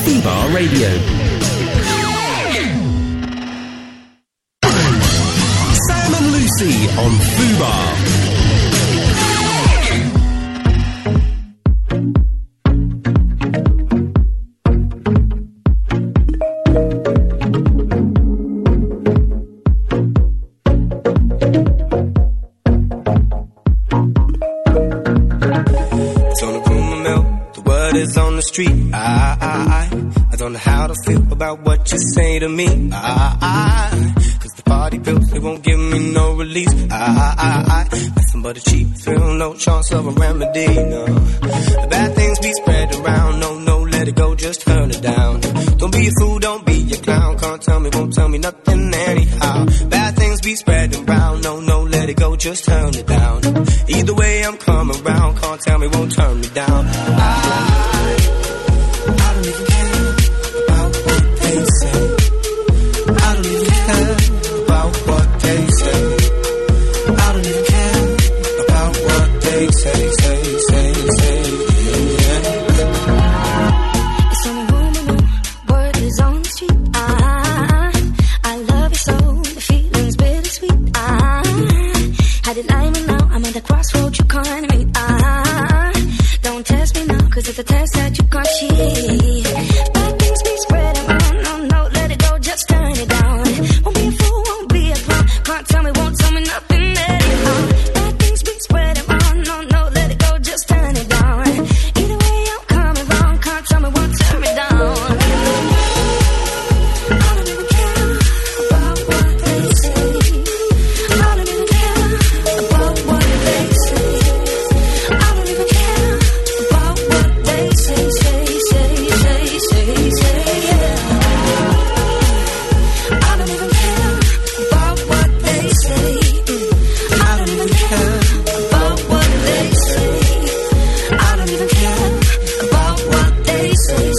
Fubar Radio. Sam and Lucy on Fubar. On the street, I don't know how to feel about what you say to me. Cause the party pills, they won't give me no release. Nothing but a cheap thrill, no chance of a remedy, no. The bad things be spread around, no, let it go, just turn it down. Don't be a fool, don't be a clown, can't tell me, won't tell me nothing anyhow. Bad things be spread around, no, let it go, just turn it down. Either way I'm coming around, can't tell me, won't turn me down. I don't even care about what they say. I don't even care about what they say. I don't even care about what they say, yeah. It's only rumor, word is on the street. I love you so, the feeling's bittersweet. Had it lying now, I'm at the crossroads you can't meet. Don't test me now, cause it's a test that you can't cheat. Bad things be spread around, no, let it go, just turn it down. Won't be a fool, won't be a clown, can't tell me, won't tell me nothing anyhow. Bad things be spread around, no, let it go, just turn it down. Either way I'm coming wrong, can't tell me, won't turn me down. I don't even care about what they say. I don't even care about what they say. I don't even care about what they say, yeah. I don't even care about what they say. I don't even care about what they say. I don't even care about what they say,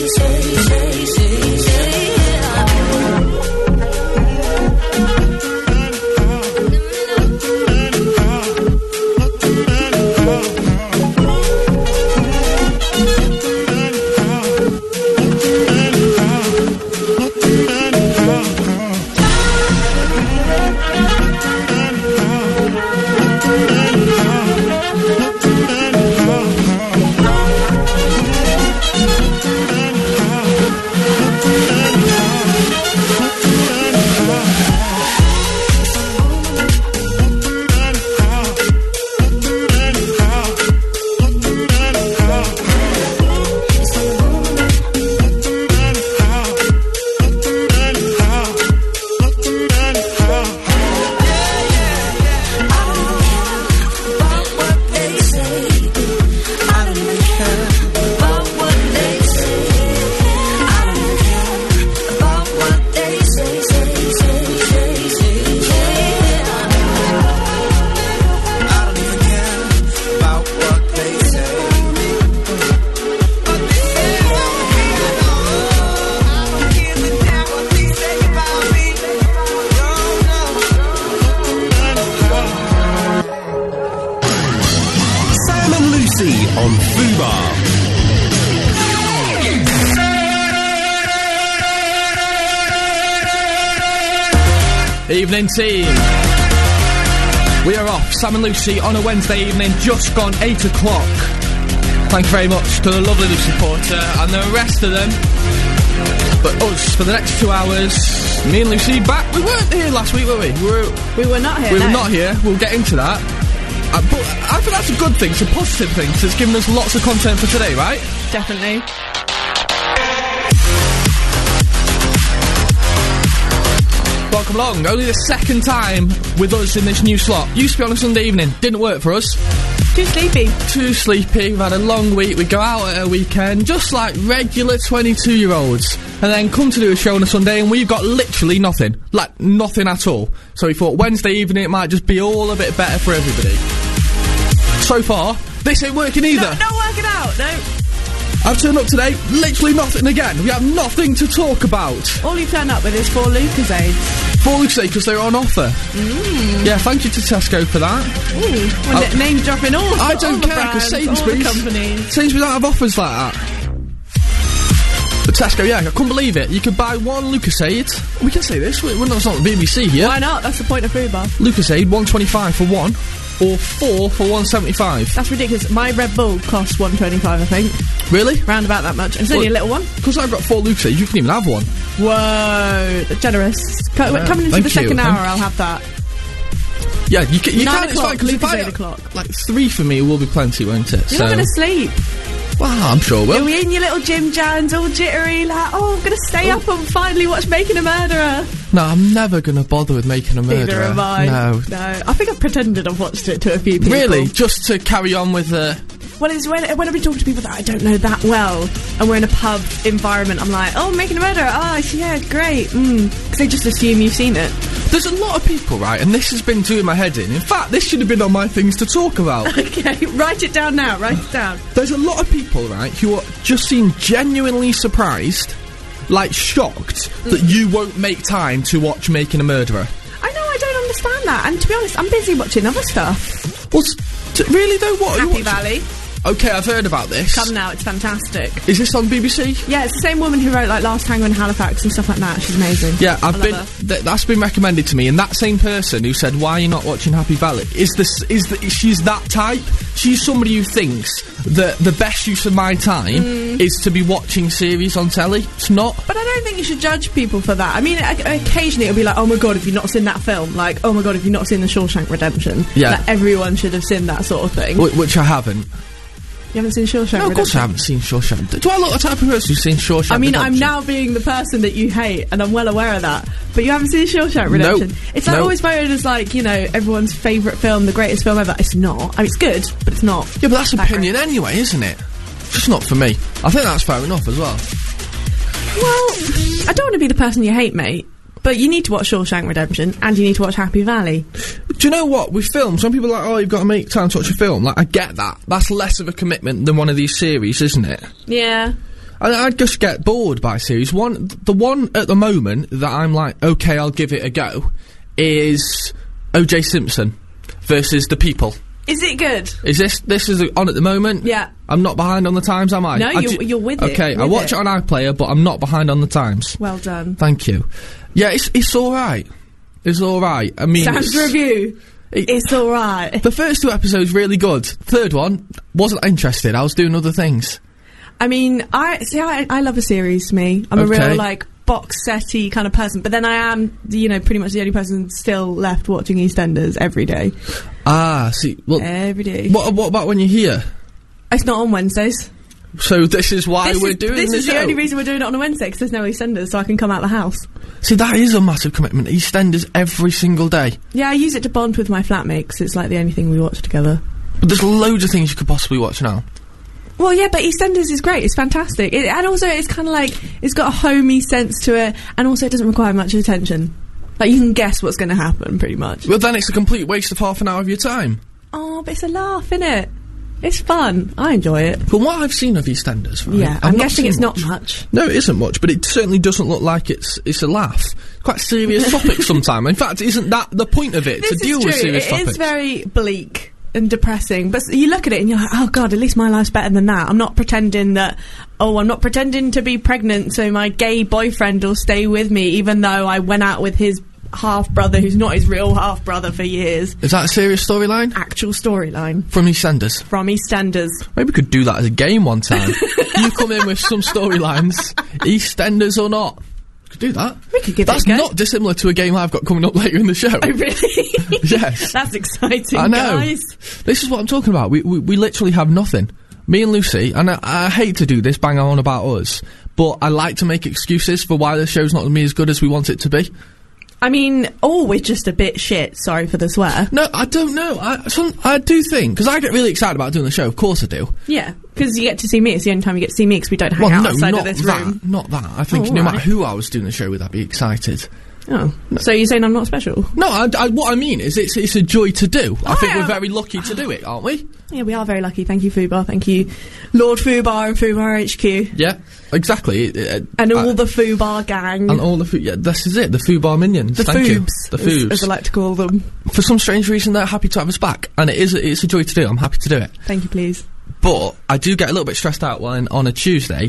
Evening team. We are off, Sam and Lucy, on a Wednesday evening, just gone 8 o'clock. Thank you very much to the lovely Lucy Porter and the rest of them. But us, for the next 2 hours, me and Lucy back. We weren't here last week, were we? We were not here. We were not here. We'll get into that. But I think that's a good thing. It's a positive thing, because it's given us lots of content for today, right? Definitely. Welcome along. Only the second time with us in this new slot. Used to be on a Sunday evening. Didn't work for us. Too sleepy. Too sleepy. We've had a long week. We go out at a weekend, just like regular 22-year-olds. And then come to do a show on a Sunday and we've got literally nothing. Like, nothing at all. So we thought Wednesday evening it might just be all a bit better for everybody. So far, this ain't working either. Not working out, no. I've turned up today, literally nothing again. We have nothing to talk about. All you turn up with is 4 Lucozades. 4 Lucozades, because they're on offer. Yeah, thank you to Tesco for that. Ooh, name dropping all I don't care, because Sainsbury's don't have offers like that. Tesco, yeah, I couldn't believe it. You could buy one Lucasade. We can say this, we're not, it's not the BBC here. Why not? That's the point of Fubar. Lucasade, $1.25 for one, or 4 for $1.75. That's ridiculous. My Red Bull costs $1.25, I think. Really? Round about that much. And it's only a little one. Because I've got 4 Lucasades, you can even have one. Whoa, generous. Coming into the second hour, I'll have that. Yeah, you can, it's fine, because if 8 o'clock. like 3 for me will be plenty, won't it? You're not going to sleep. Well, I'm sure we'll. You're in your little Jim Jans, all jittery, like, oh, I'm going to stay up and finally watch Making a Murderer. No, I'm never going to bother with Making a Murderer. Neither am I. No. I think I've pretended I've watched it to a few people. Really? Just to carry on with the... Well, it's when I've been talking to people that I don't know that well, and we're in a pub environment, I'm like, oh, Making a Murderer, oh, yeah, great, because they just assume you've seen it. There's a lot of people, right, and this has been doing my head in. In fact, this should have been on my things to talk about. Okay, write it down now, write it down. There's a lot of people, right, who just seem genuinely surprised, like shocked, that you won't make time to watch Making a Murderer. I know, I don't understand that, and to be honest, I'm busy watching other stuff. Well, really though, what are you Happy watching? Valley. Okay, I've heard about this. Come now, it's fantastic. Is this on BBC? Yeah, it's the same woman who wrote like Last Tango in Halifax and stuff like that. She's amazing. Yeah, I love her. That's been recommended to me, and that same person who said, "Why are you not watching Happy Valley?" She's that type. She's somebody who thinks that the best use of my time is to be watching series on telly. It's not. But I don't think you should judge people for that. I mean, occasionally it'll be like, "Oh my god, have you not seen that film?" Like, "Oh my god, have you not seen The Shawshank Redemption?" Yeah, like, everyone should have seen that sort of thing. Which I haven't. You haven't seen Shawshank Redemption? No, of course I haven't seen Shawshank. Do I look the type of person who's seen Shawshank I mean, Redemption? I'm now being the person that you hate, and I'm well aware of that. But you haven't seen Shawshank Redemption? No. It's like always voted as like, you know, everyone's favourite film, the greatest film ever. It's not. I mean, it's good, but it's not. Yeah, but that's opinion anyway, isn't it? Just not for me. I think that's fair enough as well. Well, I don't want to be the person you hate, mate. But you need to watch Shawshank Redemption, and you need to watch Happy Valley. Do you know what? With films, some people are like, oh, you've got to make time to watch a film. Like, I get that. That's less of a commitment than one of these series, isn't it? Yeah. I'd just get bored by series. The one at the moment that I'm like, okay, I'll give it a go, is O.J. Simpson versus The People. Is it good? Is this is on at the moment? Yeah. I'm not behind on the times, am I? No, you're with it. Okay, I watch it on iPlayer, but I'm not behind on the times. Well done. Thank you. Yeah, it's alright. It's alright. I mean... Sam's review. It's alright. The first 2 episodes really good. Third one, wasn't interested. I was doing other things. I mean, I love a series, me. I'm a real, like, box setty kind of person, but then I am, you know, pretty much the only person still left watching EastEnders every day. Ah, see, well... Every day. What about when you're here? It's not on Wednesdays. So this is why we're doing this. This is the only reason we're doing it on a Wednesday, because there's no EastEnders, so I can come out the house. See, that is a massive commitment. EastEnders every single day. Yeah, I use it to bond with my flatmate, 'cause it's like the only thing we watch together. But there's loads of things you could possibly watch now. Well, yeah, but EastEnders is great. It's fantastic. And also, it's kind of like, it's got a homey sense to it, and also it doesn't require much attention. Like, you can guess what's going to happen, pretty much. Well, then it's a complete waste of half an hour of your time. Oh, but it's a laugh, innit? It's fun. I enjoy it. From what I've seen of EastEnders, right? Yeah, I'm guessing it's not much. No, it isn't much, but it certainly doesn't look like it's a laugh. Quite serious topics sometimes. In fact, isn't that the point of it, to deal with serious topics? It is very bleak and depressing, but you look at it and you're like, oh god, at least my life's better than that. I'm not pretending to be pregnant so my gay boyfriend will stay with me, even though I went out with his half-brother who's not his real half-brother for years. Is that a serious storyline? Actual storyline. From EastEnders? From EastEnders. Maybe we could do that as a game one time. You come in with some storylines, EastEnders or not. We could do that. We could give That's it a go. not dissimilar to a game I've got coming up later in the show. Oh, really? Yes. That's exciting, I know. guys. This is what I'm talking about. We literally have nothing. Me and Lucy, and I hate to do this, bang on about us, but I like to make excuses for why the show's not going to be as good as we want it to be. I mean, we're just a bit shit, sorry for the swear. No, I don't know. I do think, because I get really excited about doing the show, of course I do. Yeah, because you get to see me. It's the only time you get to see me, because we don't hang out outside of this room. Not that. I think no matter who I was doing the show with, I'd be excited. Oh, no. So you're saying I'm not special? No, what I mean is it's a joy to do. I think we're very lucky to do it, aren't we? Yeah, we are very lucky. Thank you, Fubar. Thank you, Lord Fubar and Fubar HQ. Yeah, exactly. And all the Fubar gang. And all the yeah, this is it. The Fubar minions. The Thank Foobs, you. The Foobs, as I like to call them. For some strange reason, they're happy to have us back, and it's a joy to do. I'm happy to do it. Thank you, please. But I do get a little bit stressed out when on a Tuesday,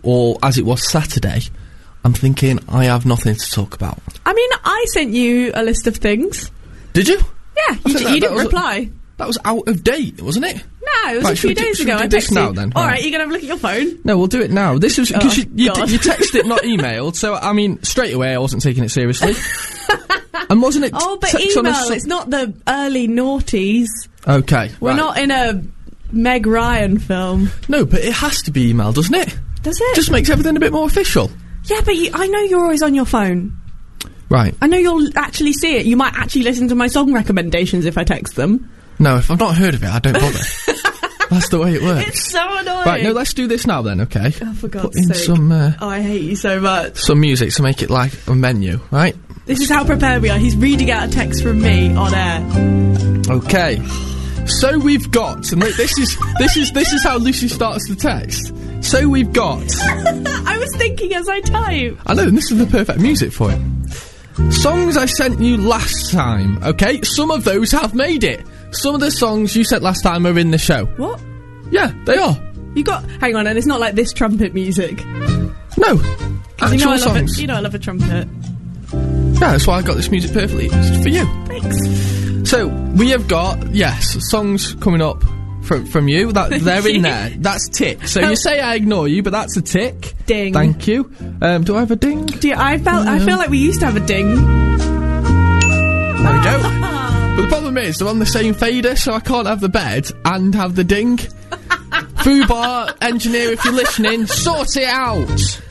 or as it was Saturday, I'm thinking I have nothing to talk about. I mean, I sent you a list of things. Did you? Yeah, you didn't reply. That was out of date, wasn't it? No, it was a few days ago. I texted now, then. All right, you're gonna have a look at your phone. No, we'll do it now. This was because you texted it, not emailed. So I mean, straight away, I wasn't taking it seriously. And wasn't it? Oh, but email. It's not the early noughties. Okay, we're not in a Meg Ryan film. No, but it has to be emailed, doesn't it? Does it? Just makes everything a bit more official. Yeah, but I know you're always on your phone. Right. I know you'll actually see it. You might actually listen to my song recommendations if I text them. No, if I've not heard of it, I don't bother. That's the way it works. It's so annoying. Right, no, let's do this now then, okay? Oh, for God's sake. Put in some... oh, I hate you so much. Some music to make it like a menu, right? This is how prepared we are. He's reading out a text from me on air. Okay. So we've got... And this is how Lucy starts the text. So we've got... I was thinking as I type. I know, and this is the perfect music for it. Songs I sent you last time, okay? Some of those have made it. Some of the songs you sent last time are in the show. What? Yeah, they are. You got... Hang on, and it's not like this trumpet music. No. Actual songs. You know I love a trumpet. Yeah, that's why I got this music perfectly. It's for you. Thanks. So, we have got, yes, songs coming up from you. They're in there. That's tick. So you say I ignore you, but that's a tick. Ding. Thank you. Do I have a ding? I feel like we used to have a ding. There we go. But the problem is, they're on the same fader, so I can't have the bed and have the ding. Fubar, engineer, if you're listening, sort it out.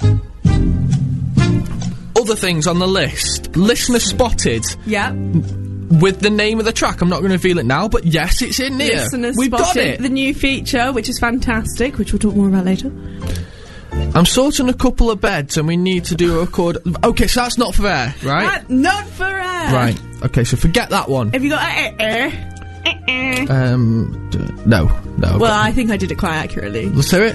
Other things on the list. Listener spotted. Yeah. With the name of the track. I'm not going to reveal it now, but yes, it's in here. We've got it. The new feature, which is fantastic, which we'll talk more about later. I'm sorting a couple of beds and we need to do a record. Okay, so that's not for air, right? Not for air. Right. Okay, so forget that one. Have you got no. Well, I think I did it quite accurately. Let's hear it.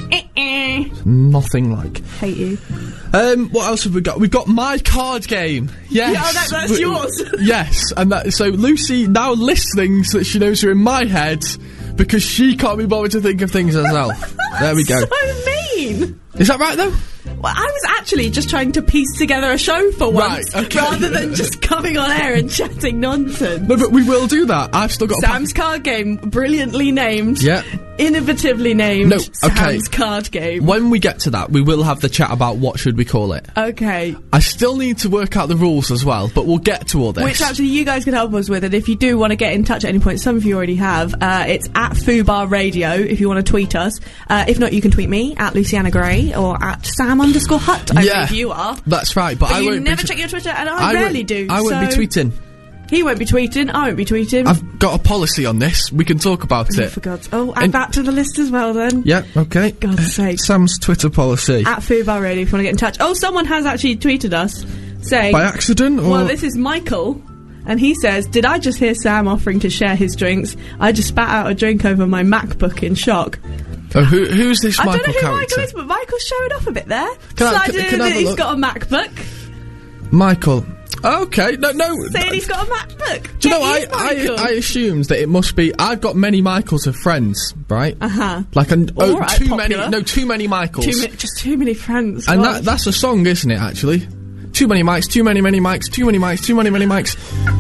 Nothing like. Hate you. What else have we got? We've got My Card Game. Yes. Yeah, that's yours. Yes, and so Lucy now lists things that she knows are in my head because she can't be bothered to think of things herself. There we go. So mean. Is that right though? Well, I was actually just trying to piece together a show for once, right, okay. rather than just coming on air and chatting nonsense. No, but we will do that. I've still got Sam's Card Game, brilliantly named. Yeah. Innovatively named. No, okay. Sam's Card Game. When we get to that, we will have the chat about what should we call it. Okay. I still need to work out the rules as well, but we'll get to all this. Which actually you guys can help us with, and if you do want to get in touch at any point, some of you already have, it's at Fubar Radio if you want to tweet us. If not, you can tweet me at Luciana Gray or at Sam_Hutt. I believe you are. That's right, but I won't. You never check your Twitter, and I rarely do. I won't be tweeting. He won't be tweeting. I won't be tweeting. I've got a policy on this. We can talk about it. For God's... add that to the list as well, then. Yeah, okay. God's sake. Sam's Twitter policy. At Fubar Radio if you want to get in touch. Oh, someone has actually tweeted us saying... By accident, or...? Well, this is Michael, and he says, did I just hear Sam offering to share his drinks? I just spat out a drink over my MacBook in shock. Oh, who's this Michael character? I don't know who Michael is, but Michael's showing off a bit there. Can I have a he's look? got a MacBook. Michael. Okay, no. Saying he's got a MacBook. Do you know, I assumed that it must be... I've got many Michaels of friends, right? Uh-huh. Like, too popular. many Michaels. Just too many friends. And that's a song, isn't it, actually? Too many mics, too many mics, too many mics, too many mics.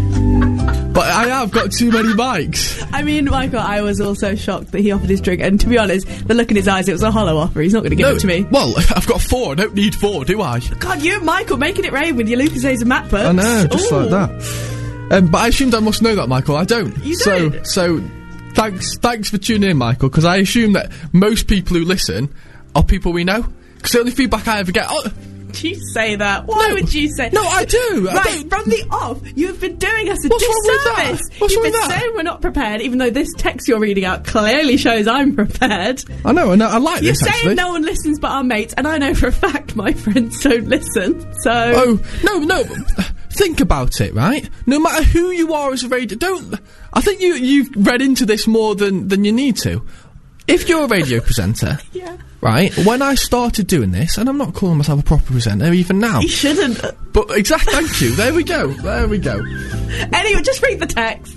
But I have got too many mics. I mean, Michael, I was also shocked that he offered his drink, and to be honest, the look in his eyes, it was a hollow offer. He's not going to give it to me. Well, I've got 4. I don't need 4, do I? God, you and Michael making it rain with your Lucasades and MacBooks. I know, just like that. But I assumed I must know that, Michael. I don't. You don't. So thanks for tuning in, Michael, because I assume that most people who listen are people we know. Because the only feedback I ever get... You say that. Why would you say? No, I do. Right, from the off, you've been doing us a disservice. What's wrong with that? Saying we're not prepared, even though this text you're reading out clearly shows I'm prepared. I know. I like you're this. You're saying no one listens but our mates, and I know for a fact my friends don't listen. So. Oh no. Think about it, right? No matter who you are as a radio, I think you've read into this more than you need to. If you're a radio presenter, yeah. Right, when I started doing this, and I'm not calling myself a proper presenter even now. You shouldn't. But exactly, thank you. There we go. Anyway, just read the text.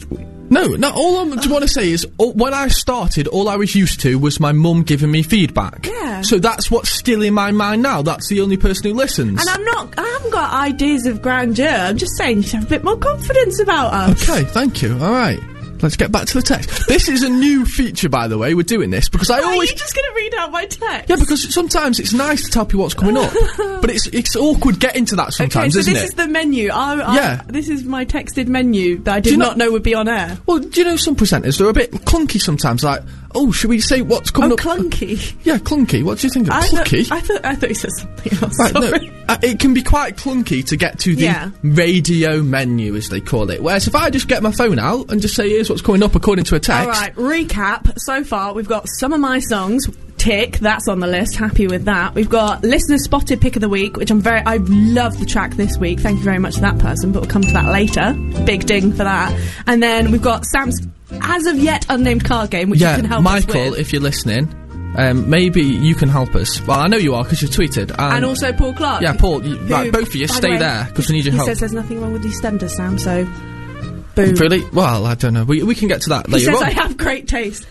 No, all I want to say is, when I started, all I was used to was my mum giving me feedback. Yeah. So that's what's still in my mind now. That's the only person who listens. And I haven't got ideas of grandeur. I'm just saying you should have a bit more confidence about us. Okay, thank you. All right. Let's get back to the text. This is a new feature, by the way. We're doing this because I always... Are you just going to read out my text? Yeah, because sometimes it's nice to tell people what's coming up. But it's awkward getting to that sometimes, isn't it? Okay, so this is the menu. Yeah. This is my texted menu that I did not know would be on air. Well, do you know some presenters, they're a bit clunky sometimes, like, oh, should we say what's coming up? Clunky? Yeah, clunky. What do you think of clunky? I thought you said something else. Right, sorry. no, it can be quite clunky to get to the radio menu, as they call it. Whereas if I just get my phone out and just say, here's what's coming up according to a text. Alright, recap. So far, we've got some of my songs. Tick, that's on the list. Happy with that. We've got listener spotted pick of the week, which I love the track this week. Thank you very much to that person, but we'll come to that later. Big ding for that. And then we've got Sam's as of yet unnamed card game, which you can help us with. Michael, if you're listening, maybe you can help us. Well, I know you are because you've tweeted. And also Paul Clark. Yeah, Paul. Right, both of you, stay there because we need your help. He says there's nothing wrong with these EastEnders, Sam, so... Boom. Really? Well, I don't know. We can get to that later on. He says I have great taste.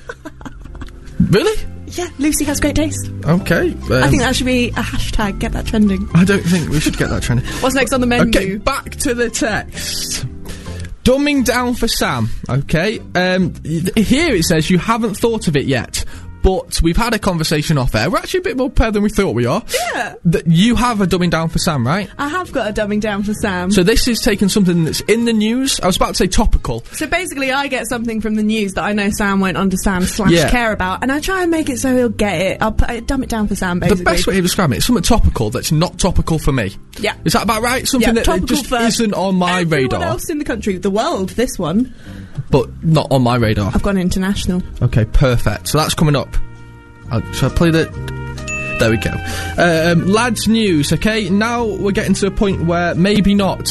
Really? Yeah, Lucy has great taste. Okay. I think that should be a hashtag, get that trending. I don't think we should get that trending. What's next on the menu? Okay, back to the text. Dumbing down for Sam, okay? Here it says you haven't thought of it yet, but we've had a conversation off air. We're actually a bit more prepared than we thought we are. Yeah. You have a dumbing down for Sam, right? I have got a dumbing down for Sam. So this is taking something that's in the news. I was about to say topical. So basically I get something from the news that I know Sam won't understand / care about, and I try and make it so he'll get it. I'll dumb it down for Sam, basically. The best way of describing it is something topical that's not topical for me. Yeah. Is that about right? Something that just isn't on my radar. Everyone else in the country, the world, this one. But not on my radar. I've gone international. Okay, perfect. So that's coming up. Shall I play the... There we go. Lads news, okay? Now we're getting to a point where maybe not.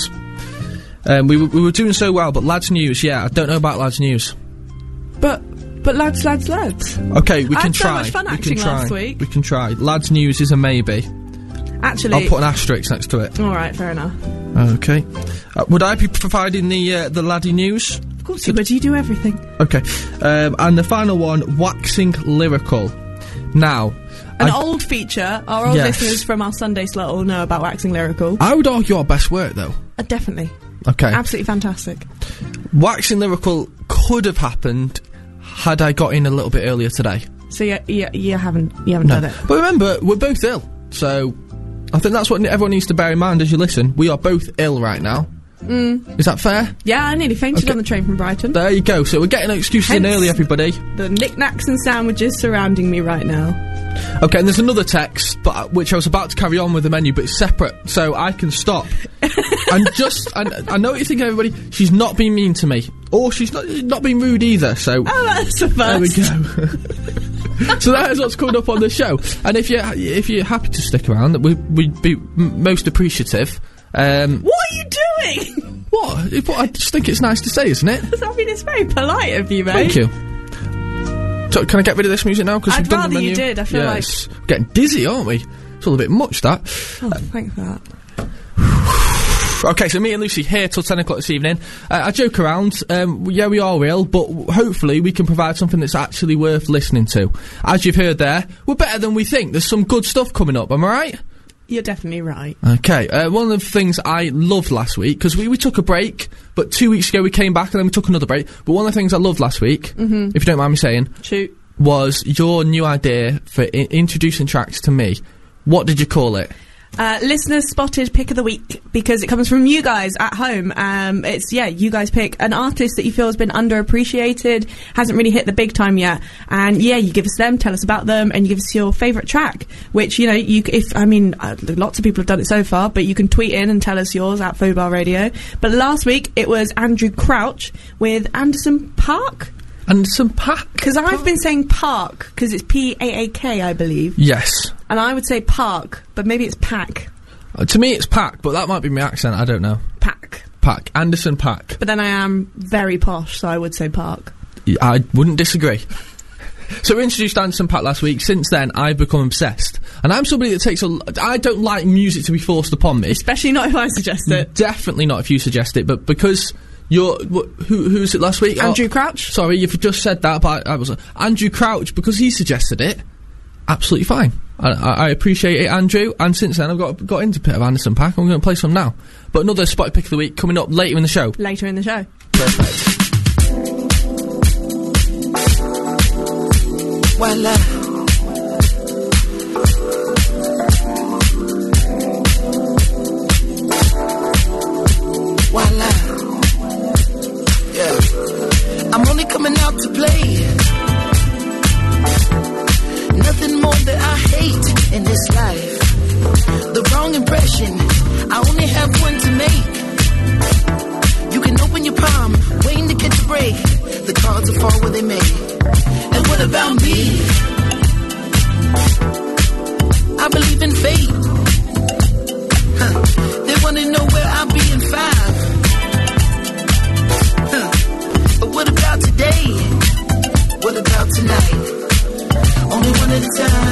We were doing so well, but lads news, yeah, I don't know about lads news. But lads. Okay, we can try. I had so much fun acting last week. We can try. Lads news is a maybe. Actually... I'll put an asterisk next to it. Alright, fair enough. Okay. Would I be providing the laddie news? Of course you would, you do everything. Okay. And the final one, waxing lyrical. Now... An old feature. Our old listeners from our Sunday slot all know about waxing lyrical. I would argue our best work, though. Definitely. Okay. Absolutely fantastic. Waxing lyrical could have happened had I got in a little bit earlier today. So you haven't done it. But remember, we're both ill, so I think that's what everyone needs to bear in mind as you listen. We are both ill right now. Is that fair? Yeah, I nearly fainted on the train from Brighton. There you go. So we're getting excuses in early, everybody. The knickknacks and sandwiches surrounding me right now. Okay, and there's another text, which I was about to carry on with the menu, but it's separate, so I can stop. And I know what you're thinking, everybody. She's not being mean to me, or she's not being rude either. So that's the first. There we go. So that is what's coming up on the show. And if you're happy to stick around, we'd be most appreciative. What are you doing? What? I just think it's nice to say, isn't it? I mean, it's very polite of you, mate. Thank you. So, can I get rid of this music now? Because I'd rather you did. I feel like we're getting dizzy, aren't we? It's all a bit much, that. Oh, thanks for that. Okay, so me and Lucy here till 10 o'clock this evening. I joke around. Yeah, we are ill, but hopefully we can provide something that's actually worth listening to. As you've heard there, we're better than we think. There's some good stuff coming up. Am I right? You're definitely right. Okay, one of the things I loved last week, because we took a break, but 2 weeks ago we came back and then we took another break, but one of the things I loved last week, if you don't mind me saying, shoot, was your new idea for introducing tracks to me. What did you call it? Listeners spotted pick of the week, because it comes from you guys at home. It's you guys pick an artist that you feel has been underappreciated, hasn't really hit the big time yet, and you give us them, tell us about them, and you give us your favourite track, which lots of people have done it so far, but you can tweet in and tell us yours at Fubar Radio. But last week it was Andrew Crouch with Anderson .Paak. Anderson .Paak? Because I've been saying Park, because it's P-A-A-K, I believe. Yes. And I would say Park, but maybe it's Pack. To me it's Pack, but that might be my accent, I don't know. Pack. Anderson .Paak. But then I am very posh, so I would say Park. I wouldn't disagree. So we introduced Anderson .Paak last week. Since then, I've become obsessed. And I'm somebody that I don't like music to be forced upon me. Especially not if I suggest it. Definitely not if you suggest it, but because Who's it last week? Andrew Crouch. Sorry, you've just said that, but I was Andrew Crouch, because he suggested it. Absolutely fine. I appreciate it, Andrew. And since then, I've got into a bit of Anderson .Paak. I'm going to play some now. But another spotty pick of the week coming up later in the show. Later in the show. Perfect. Voila. Voila. Yeah. I'm only coming out to play. Nothing more that I hate in this life. The wrong impression, I only have one to make. You can open your palm, waiting to catch a break. The cards will fall where they may. And what about me? I believe in fate. They wanna know where I'll be in 5. But what about today? What about tonight? Only one at a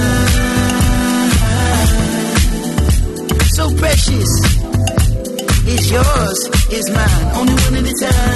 time. So precious. It's yours, it's mine. Only one at a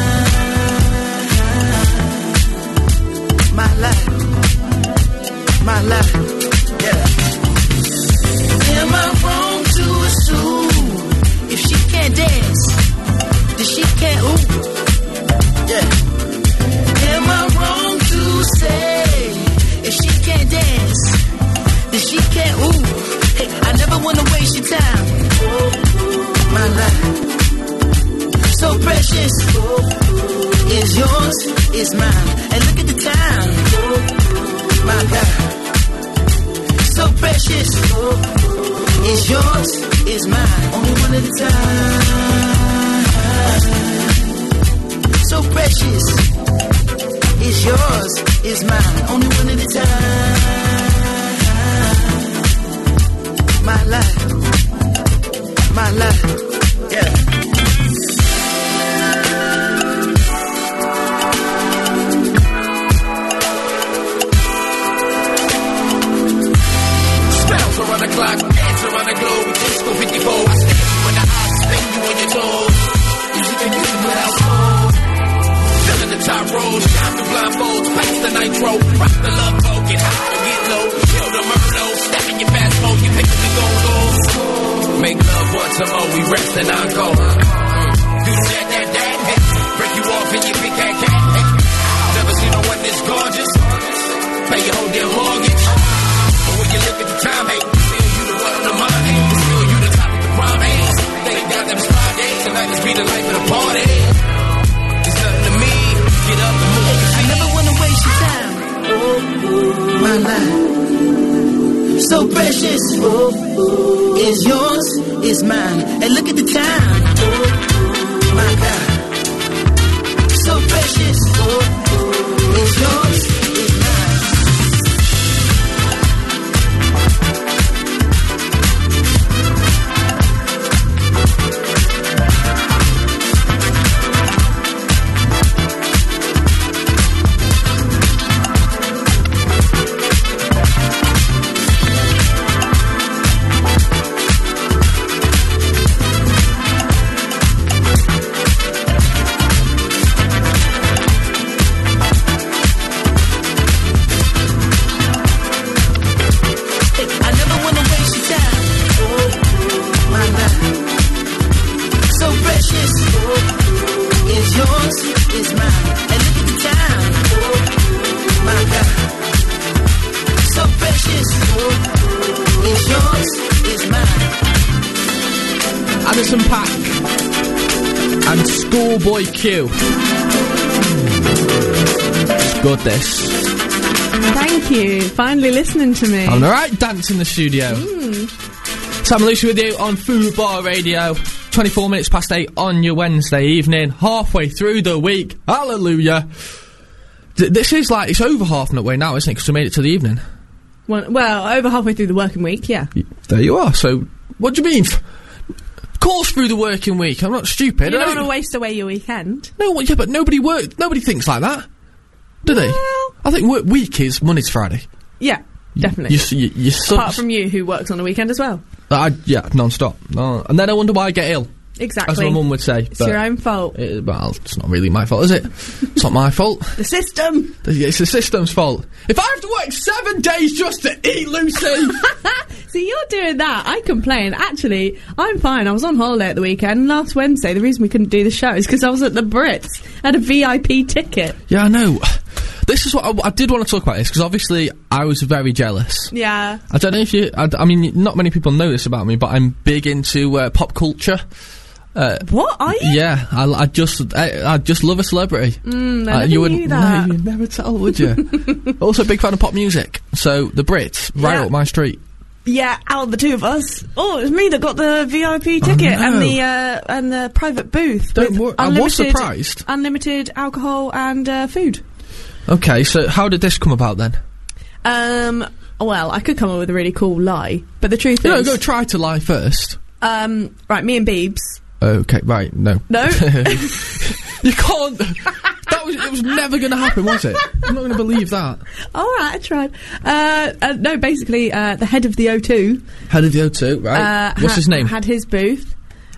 time. My life. My life. Yeah. Am I wrong to assume if she can't dance, then she can't ooh? Yeah. Am I wrong to say if she can't dance, then she can't ooh? Hey, I never wanna waste your time. My life, so precious, is yours, is mine. And look at the time, my God, so precious, is yours, is mine. Only one at a time. So precious, is yours, is mine. Only one at a time. My life, my life, yeah. Spells around the clock, dance around the globe. Disco 54, I stare you in the eyes, spin you on your toes. Music and music without soul. Filling the top rows, shine through blindfolds, pass the nitro, rock the love boat, get high or get low, kill the murder, step in your fast mode, you pick up the gold. Make love once a more, we rest and encore. Do that, hey. Break you off in your big cat. Never seen no one this gorgeous. Pay your whole damn mortgage. But when you look at the time, hey, still you the one on the mind, hey. Still you the top of the prime, hey. Thank God that it's Friday, tonight is be the life of the party. It's nothing to me, get up and move. I never wanna waste your time. My life. So precious, is yours, is mine. And look at the time, my God. So precious, is yours, is mine. Anderson .Paak and Schoolboy Q. It's good, this. Thank you. Finally listening to me. On the right dance in the studio. Sam and Lucy with you on Fubar Radio. 24 minutes past 8 on your Wednesday evening. Halfway through the week. Hallelujah. This is like, it's over half the way now, isn't it? Because we made it to the evening. Well, over halfway through the working week, yeah. There you are. So, what do you mean? Of course through the working week. I'm not stupid. You don't want to waste away your weekend. No, well, yeah, but nobody thinks like that. Do they? I think work week is Monday to Friday. Yeah, definitely. You Apart from you, who works on a weekend as well. Yeah, non-stop. No. And then I wonder why I get ill. Exactly. As my mum would say. It's your own fault. Well, it's not really my fault, is it? It's not my fault. The system. It's the system's fault. If I have to work 7 days just to eat, Lucy! See, you're doing that. I complain. Actually, I'm fine. I was on holiday at the weekend. Last Wednesday, the reason we couldn't do the show is because I was at the Brits. I had a VIP ticket. Yeah, I know. This is what I did want to talk about this, because obviously I was very jealous. Yeah. I don't know if you... I mean, not many people know this about me, but I'm big into pop culture. What are you? Yeah, I just love a celebrity. I never knew that. No, you'd never tell, would you? Also a big fan of pop music. So, the Brits, right up my street. Yeah, out of the two of us. Oh, it was me that got the VIP ticket and the private booth. Don't worry, I was surprised. Unlimited alcohol and food. Okay, so how did this come about then? Well, I could come up with a really cool lie, but the truth is... No, go try to lie first. Right, me and Beebs. Okay, right, no. No? You can't... It was never going to happen, was it? I'm not going to believe that. Alright, I tried. No, basically, the head of the O2... Head of the O2, right. What's his name? Had his booth.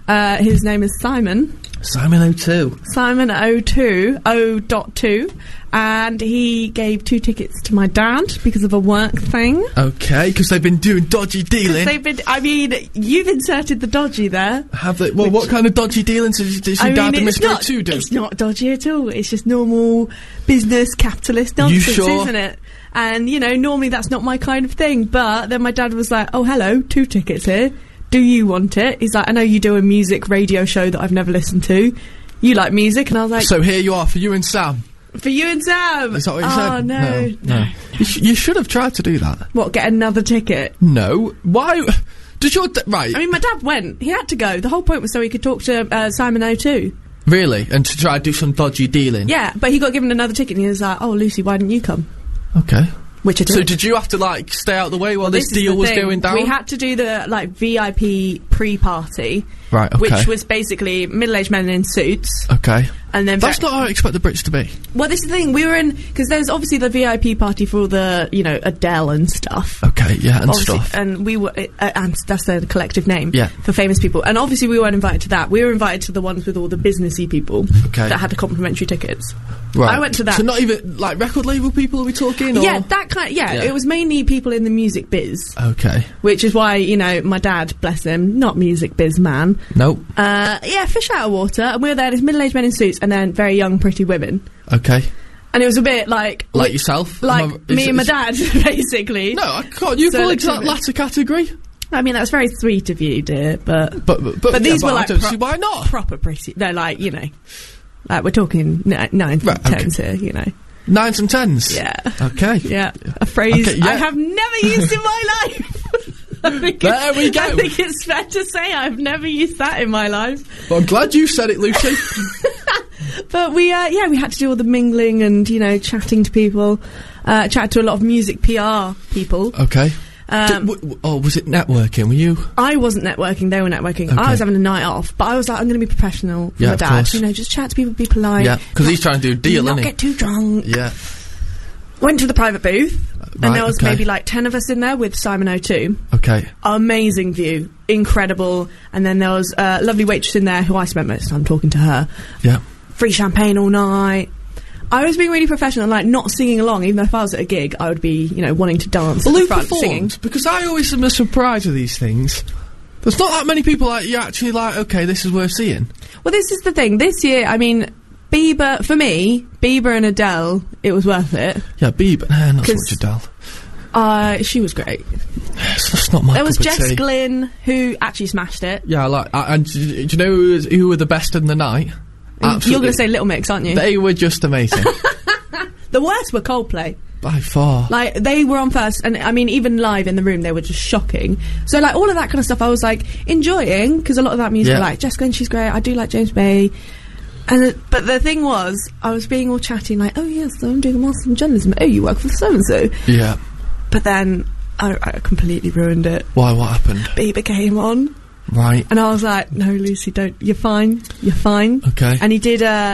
His name is Simon. Simon O2. Simon O2, O.2, and he gave 2 tickets to my dad because of a work thing. Okay, because they've been doing dodgy dealing. I mean, you've inserted the dodgy there. Have they? Well, what kind of dodgy dealing did your dad and Mr. O2 do? It's not dodgy at all. It's just normal business capitalist nonsense, sure? Isn't it? And, you know, normally that's not my kind of thing, but then my dad was like, oh, hello, 2 tickets here. Do you want it? He's like, I know you do a music radio show that I've never listened to. You like music? And I was like... So here you are, for you and Sam. For you and Sam! Is that what you said? Oh, no. You should have tried to do that. What, get another ticket? No. Why... Did your... right. I mean, my dad went. He had to go. The whole point was so he could talk to Simon O2. Really? And to try to do some dodgy dealing? Yeah, but he got given another ticket and he was like, oh, Lucy, why didn't you come? Okay. Which I did. So did you have to, like, stay out the way while this deal was going down? We had to do the, like, VIP pre-party. Right, okay. Which was basically middle-aged men in suits. Okay. And then... That's not how I expect the Brits to be. Well, this is the thing. We were in... Because there's obviously the VIP party for all the, you know, Adele and stuff. Okay, yeah, and stuff. And we were... and that's the collective name. Yeah. For famous people. And obviously we weren't invited to that. We were invited to the ones with all the businessy people. Okay. That had the complimentary tickets. Right. I went to that. So not even, like, record label people are we talking? Or? Yeah, that kind... Yeah, it was mainly people in the music biz. Okay. Which is why, you know, my dad, bless him, not music biz man. Nope. Yeah, fish out of water. And we were there, there's middle-aged men in suits and then very young, pretty women. Okay. And it was a bit like... Like yourself? Like me and my dad, basically. No, I can't. You fall into that latter category? I mean, that's very sweet of you, dear, but these were like... I don't see why not. Proper pretty... They're like, you know... Like, we're talking 9s and 10s here, you know. 9s and 10s? Yeah. Okay. Yeah. A phrase I have never used in my life. There we go. I think it's fair to say I've never used that in my life. Well, I'm glad you said it, Lucy. But we had to do all the mingling and, you know, chatting to people. Chatted to a lot of music PR people. Okay. Was it networking? Were you? I wasn't networking, they were networking. Okay. I was having a night off, but I was like, I'm going to be professional for my dad. Course. You know, just chat to people, be polite. Yeah, because he's trying to do a deal, not isn't he? Get too drunk. Yeah. Went to the private booth, and there was okay. maybe like 10 of us in there with Simon O2. Okay. Amazing view. Incredible. And then there was a lovely waitress in there who I spent most of the time talking to her. Yeah. Free champagne all night. I was being really professional and, like, not singing along, even though if I was at a gig, I would be, you know, wanting to dance well, at the who front performed? Singing. Because I always am surprised with these things. There's not that many people like you actually like, okay, this is worth seeing. Well, this is the thing. This year, I mean, Bieber, for me, Bieber and Adele, it was worth it. Yeah, Bieber, not so much Adele. She was great. That's not my There was cup of Jess tea. Glynn, who actually smashed it. Yeah, and do you know who were the best in the night? Absolutely. You're going to say Little Mix, aren't you? They were just amazing. The worst were Coldplay. By far. Like, they were on first, and I mean, even live in the room, they were just shocking. So, like, all of that kind of stuff I was, like, enjoying, because a lot of that music, like, Jess Glynn, she's great, I do like James Bay. But the thing was, I was being all chatty, like, oh, yes, I'm doing a master's in journalism. Oh, you work for so-and-so. Yeah. But then, I completely ruined it. Why? What happened? Bieber came on. Right. And I was like, no, Lucy, don't. You're fine. You're fine. Okay. And he did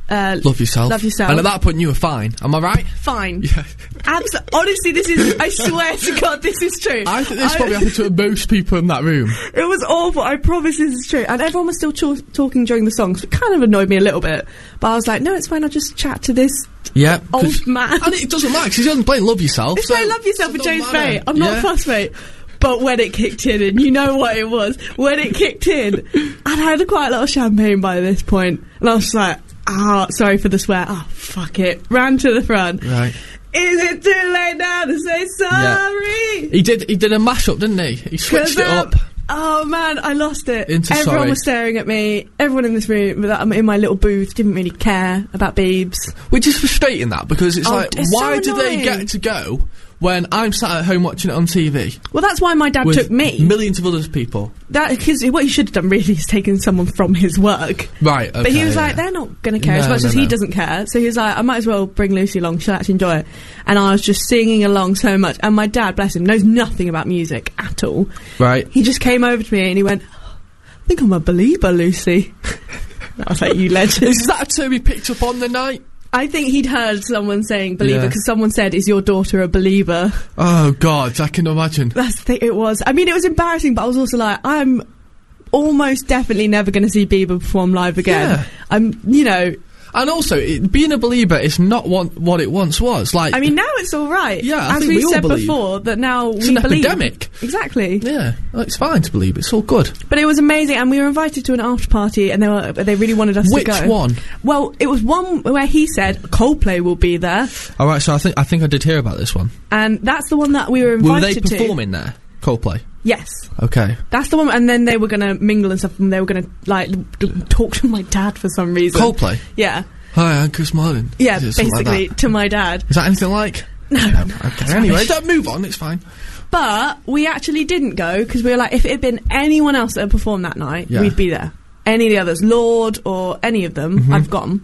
Love Yourself. Love Yourself. And at that point, you were fine. Am I right? Fine. Yeah. Honestly, this is, I swear to God, this is true. I think this probably happened to most people in that room. It was awful. I promise this is true. And everyone was still talking during the songs. It kind of annoyed me a little bit. But I was like, no, it's fine. I'll just chat to this old man. And it doesn't matter, because he doesn't play Love Yourself. It's playing Love Yourself with James Bay. I'm not fussed, mate. But when it kicked in, and you know what it was, when it kicked in, I'd had quite a lot of champagne by this point, and I was just like, sorry for the swear, fuck it, ran to the front. Right. Is it too late now to say sorry? Yeah. He did a mashup, didn't he? He switched it up. Oh man, I lost it. Into Everyone Sorry. was staring at me. Everyone in this room, in my little booth, didn't really care about Biebs. Which is frustrating, that, because it's like, it's why so do they annoying. get to go when I'm sat at home watching it on TV? Well, that's why my dad With took me. millions of other people. Because what he should have done really is taken someone from his work. Right, okay. But he was like, they're not going to care as much as he doesn't care. So he was like, I might as well bring Lucy along. She'll actually enjoy it. And I was just singing along so much. And my dad, bless him, knows nothing about music at all. Right. He just came over to me and he went, I think I'm a believer, Lucy. I was like, you legend. Is that a term he picked up on the night? I think he'd heard someone saying believer Yeah. because someone said, is your daughter a believer? Oh, God, I can imagine. That's the thing, it was. I mean, it was embarrassing, but I was also like, I'm almost definitely never going to see Bieber perform live again. Yeah. I'm, you know... And also, being a believer is not what it once was. Like, I mean, now it's all right. Yeah, I as think we we all said believe. before, that now It's we an believe. epidemic. Exactly. yeah, it's fine to believe. It's all good. But it was amazing, and we were invited to an after party, and they really wanted us Which to go. one? Well, it was one where he said Coldplay will be there, All right, so I think I did hear about this one. and that's the one that we were Were they invited to. performing there? Coldplay. Yes. Okay. That's the one, and then they were going to mingle and stuff, and they were going to, like, talk to my dad for some reason. Coldplay. Yeah. Hi, I'm Chris Martin. Yeah, Is it something like basically, that? to my dad. Is that anything like? No. Okay. Anyway, don't move on. It's fine. But we actually didn't go because we were like, if it had been anyone else that had performed that night, Yeah. we'd be there. Any of the others, Lord or any of them, I've gone.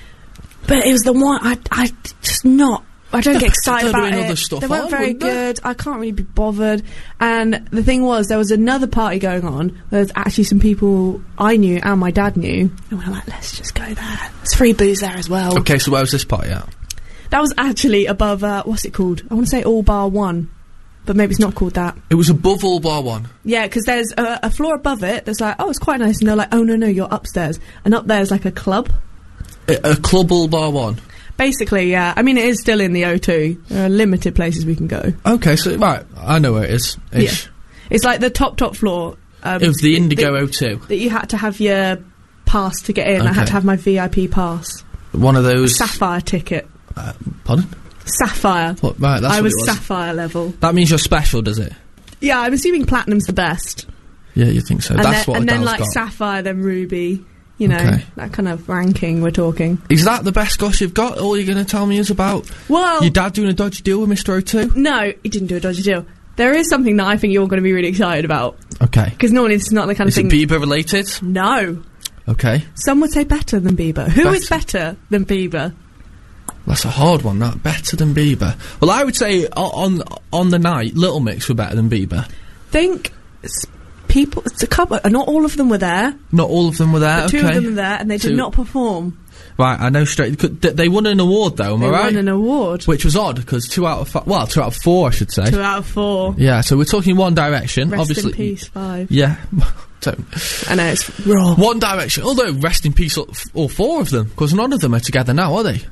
But it was the one I just not. I don't get excited They're about doing it. other stuff They weren't on, very wouldn't they? good. I can't really be bothered. And the thing was, there was another party going on. There's actually some people I knew and my dad knew. And we were like, let's just go there. There's free booze there as well. Okay, so where was this party at? That was actually above, what's it called? I want to say All Bar 1. But maybe it's not called that. It was above All Bar 1. Yeah, because there's a floor above it that's like, oh, it's quite nice. And they're like, oh, no, you're upstairs. And up there's like a club. A club All Bar 1. Basically, yeah. I mean, it is still in the O2. There are limited places we can go. Okay, so, right, I know where it is. Yeah. It's like the top floor. It was the Indigo O2. That you had to have your pass to get in. I had Okay. to have my VIP pass. One of those... Sapphire ticket. Pardon? Sapphire. What, right, that's I what was it was. sapphire level. That means you're special, does it? Yeah, I'm assuming platinum's the best. Yeah, you think so. And That's then, what and then Adele's like got. sapphire, then ruby. You know, Okay. that kind of ranking we're talking. Is that the best goss you've got? All you're going to tell me is about Well, your dad doing a dodgy deal with Mr. O2? no, he didn't do a dodgy deal. There is something that I think you're going to be really excited about. Okay. Because normally this is not the kind of Is it thing... Bieber related? No. Okay. Some would say better than Bieber. Who is better than Bieber? That's a hard one, that. Better than Bieber. Well, I would say on the night, Little Mix were better than Bieber. Think people... It's a couple... Not all of them were there. Not all of them were there, But two okay. of them were there and they did Two. not perform. Right, I know straight... They won an award, though, am They I right? won an award. Which was odd, because 2 out of 4, I should say. 2 out of 4. Yeah, so we're talking One Direction, Rest obviously. in peace, 5. Yeah. Don't. I know, it's raw. One Direction, although rest in peace all 4 of them, because none of them are together now, are they?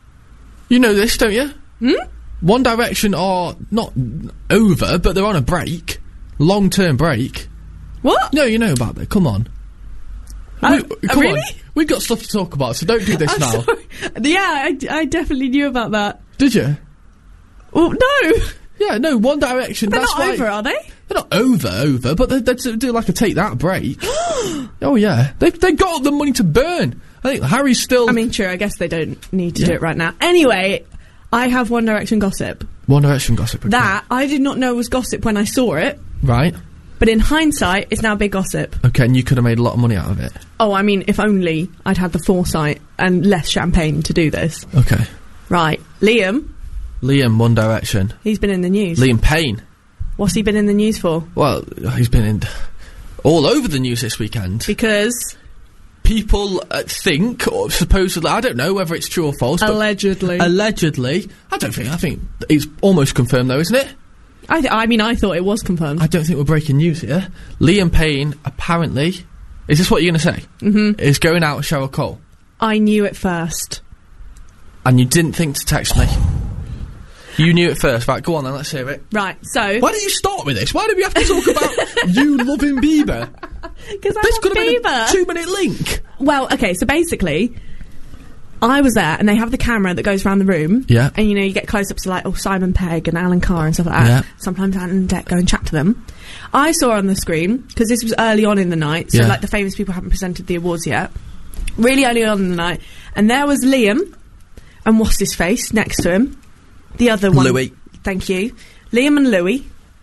You know this, don't you? One Direction are not over, but they're on a break. Long-term break. What? No, you know about that. Come on. Come really? on. We've got stuff to talk about, so don't do this I'm now. sorry. Yeah, I definitely knew about that. Did you? Oh, no! Yeah, no, One Direction, They're that's not why... over, are they? They're not over, but they do like a take that break. Oh, yeah. They got the money to burn. I think Harry's still... I mean, true, I guess they don't need to do it right now. Anyway, I have One Direction gossip. One Direction gossip. Okay. That, I did not know was gossip when I saw it, Right. but in hindsight, it's now big gossip. Okay, and you could have made a lot of money out of it. Oh, I mean, if only I'd had the foresight and less champagne to do this. Okay. Right. Liam, One Direction. he's been in the news. Liam Payne. What's he been in the news for? Well, he's been in all over the news this weekend. Because... people think, or supposedly, I don't know whether it's true or false, but Allegedly. I think it's almost confirmed though, isn't it? I mean, I thought it was confirmed. I don't think we're breaking news here. Liam Payne, apparently, is this what you're going to say? Mm-hmm. Is going out with Cheryl Cole. I knew it first. And you didn't think to text me. You knew it first. Right, go on then, let's hear it. Right, so... Why do you start with this? Why do we have to talk about you loving Bieber? Because I This love could have been Bieber. a 2-minute link. Well, okay, so basically, I was there, and they have the camera that goes around the room. Yeah. And, you know, you get close-ups to, like, Simon Pegg and Alan Carr and stuff like that. Yeah. Sometimes Ant and Dec go and chat to them. I saw on the screen, because this was early on in the night, so, Yeah. like, the famous people haven't presented the awards yet. Really early on in the night. And there was Liam, and what's his face, next to him. The other one. Louis. Thank you. Liam and Louis.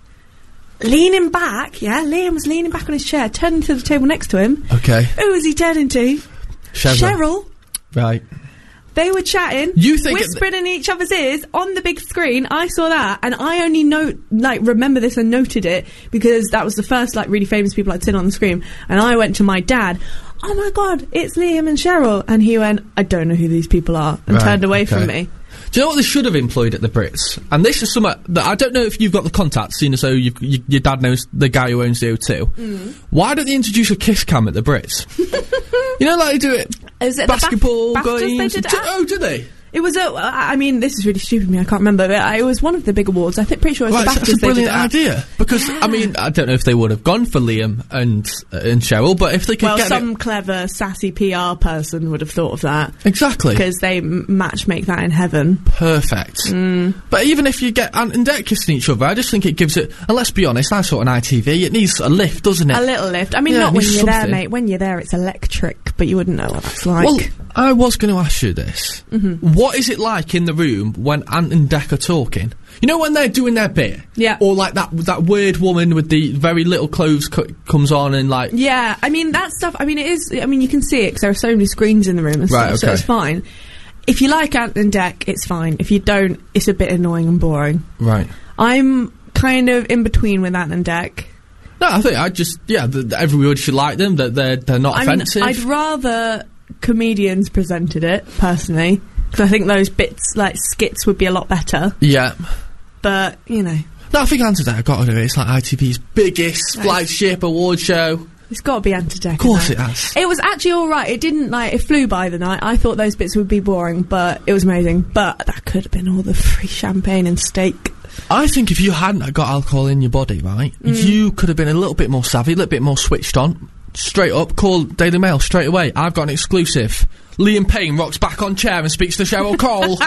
Leaning back, yeah, Liam was leaning back on his chair, turning to the table next to him. Okay. Who was he turning to? Cheryl. Right. They were chatting, You think whispering in each other's ears on the big screen. I saw that, and I only remember this and noted it because that was the first, like, really famous people I'd seen on the screen. And I went to my dad, oh my God, it's Liam and Cheryl. And he went, I don't know who these people are, and Right, turned away okay. from me. Do you know what they should have employed at the Brits? And this is something that I don't know if you've got the contacts, seeing as though your dad knows the guy who owns the O2. Why don't they introduce a kiss cam at the Brits? You know, like they do it. Is it basketball the BAFTAs games. they did it at? Oh, do they? It was I mean, this is really stupid of me, I can't remember, but it was one of the big awards. I think, pretty sure it was Right, the that's a BAFTAs they did brilliant it at. idea. Because, I mean, I don't know if they would have gone for Liam and Cheryl, but if they could Well, get some clever, sassy PR person would have thought of that. Exactly. Because they match make that in heaven. Perfect. But even if you get Ant and Dec kissing each other, I just think it gives it... And let's be honest, I saw it on ITV. It needs a lift, doesn't it? A little lift. I mean, Yeah, not it when needs you're there, something. mate. When you're there, it's electric, but you wouldn't know what that's like. Well, I was going to ask you this. What is it like in the room when Ant and Dec are talking? You know when they're doing their bit? Yeah. Or like that weird woman with the very little clothes comes on and like... Yeah, I mean, that stuff, I mean, it is, I mean, you can see it because there are so many screens in the room and Right, stuff, so okay. it's fine. If you like Ant and Dec, it's fine. If you don't, it's a bit annoying and boring. Right. I'm kind of in between with Ant and Dec. No, I think everyone should like them, that they're not I mean, offensive. I'd rather comedians presented it, personally, because I think those bits, like skits, would be a lot better. Yeah. But, you know, No, I think Ant and Dec have got to do it. It's like ITV's biggest flagship award show. it's got to be Ant and Dec. Of course it has. It was actually alright. It didn't, like, it flew by the night. I thought those bits would be boring, but it was amazing. But that could have been all the free champagne and steak. I think if you hadn't got alcohol in your body, right, you could have been a little bit more savvy, a little bit more switched on. Straight up, call Daily Mail straight away. I've got an exclusive. Liam Payne rocks back on chair and speaks to Cheryl Cole.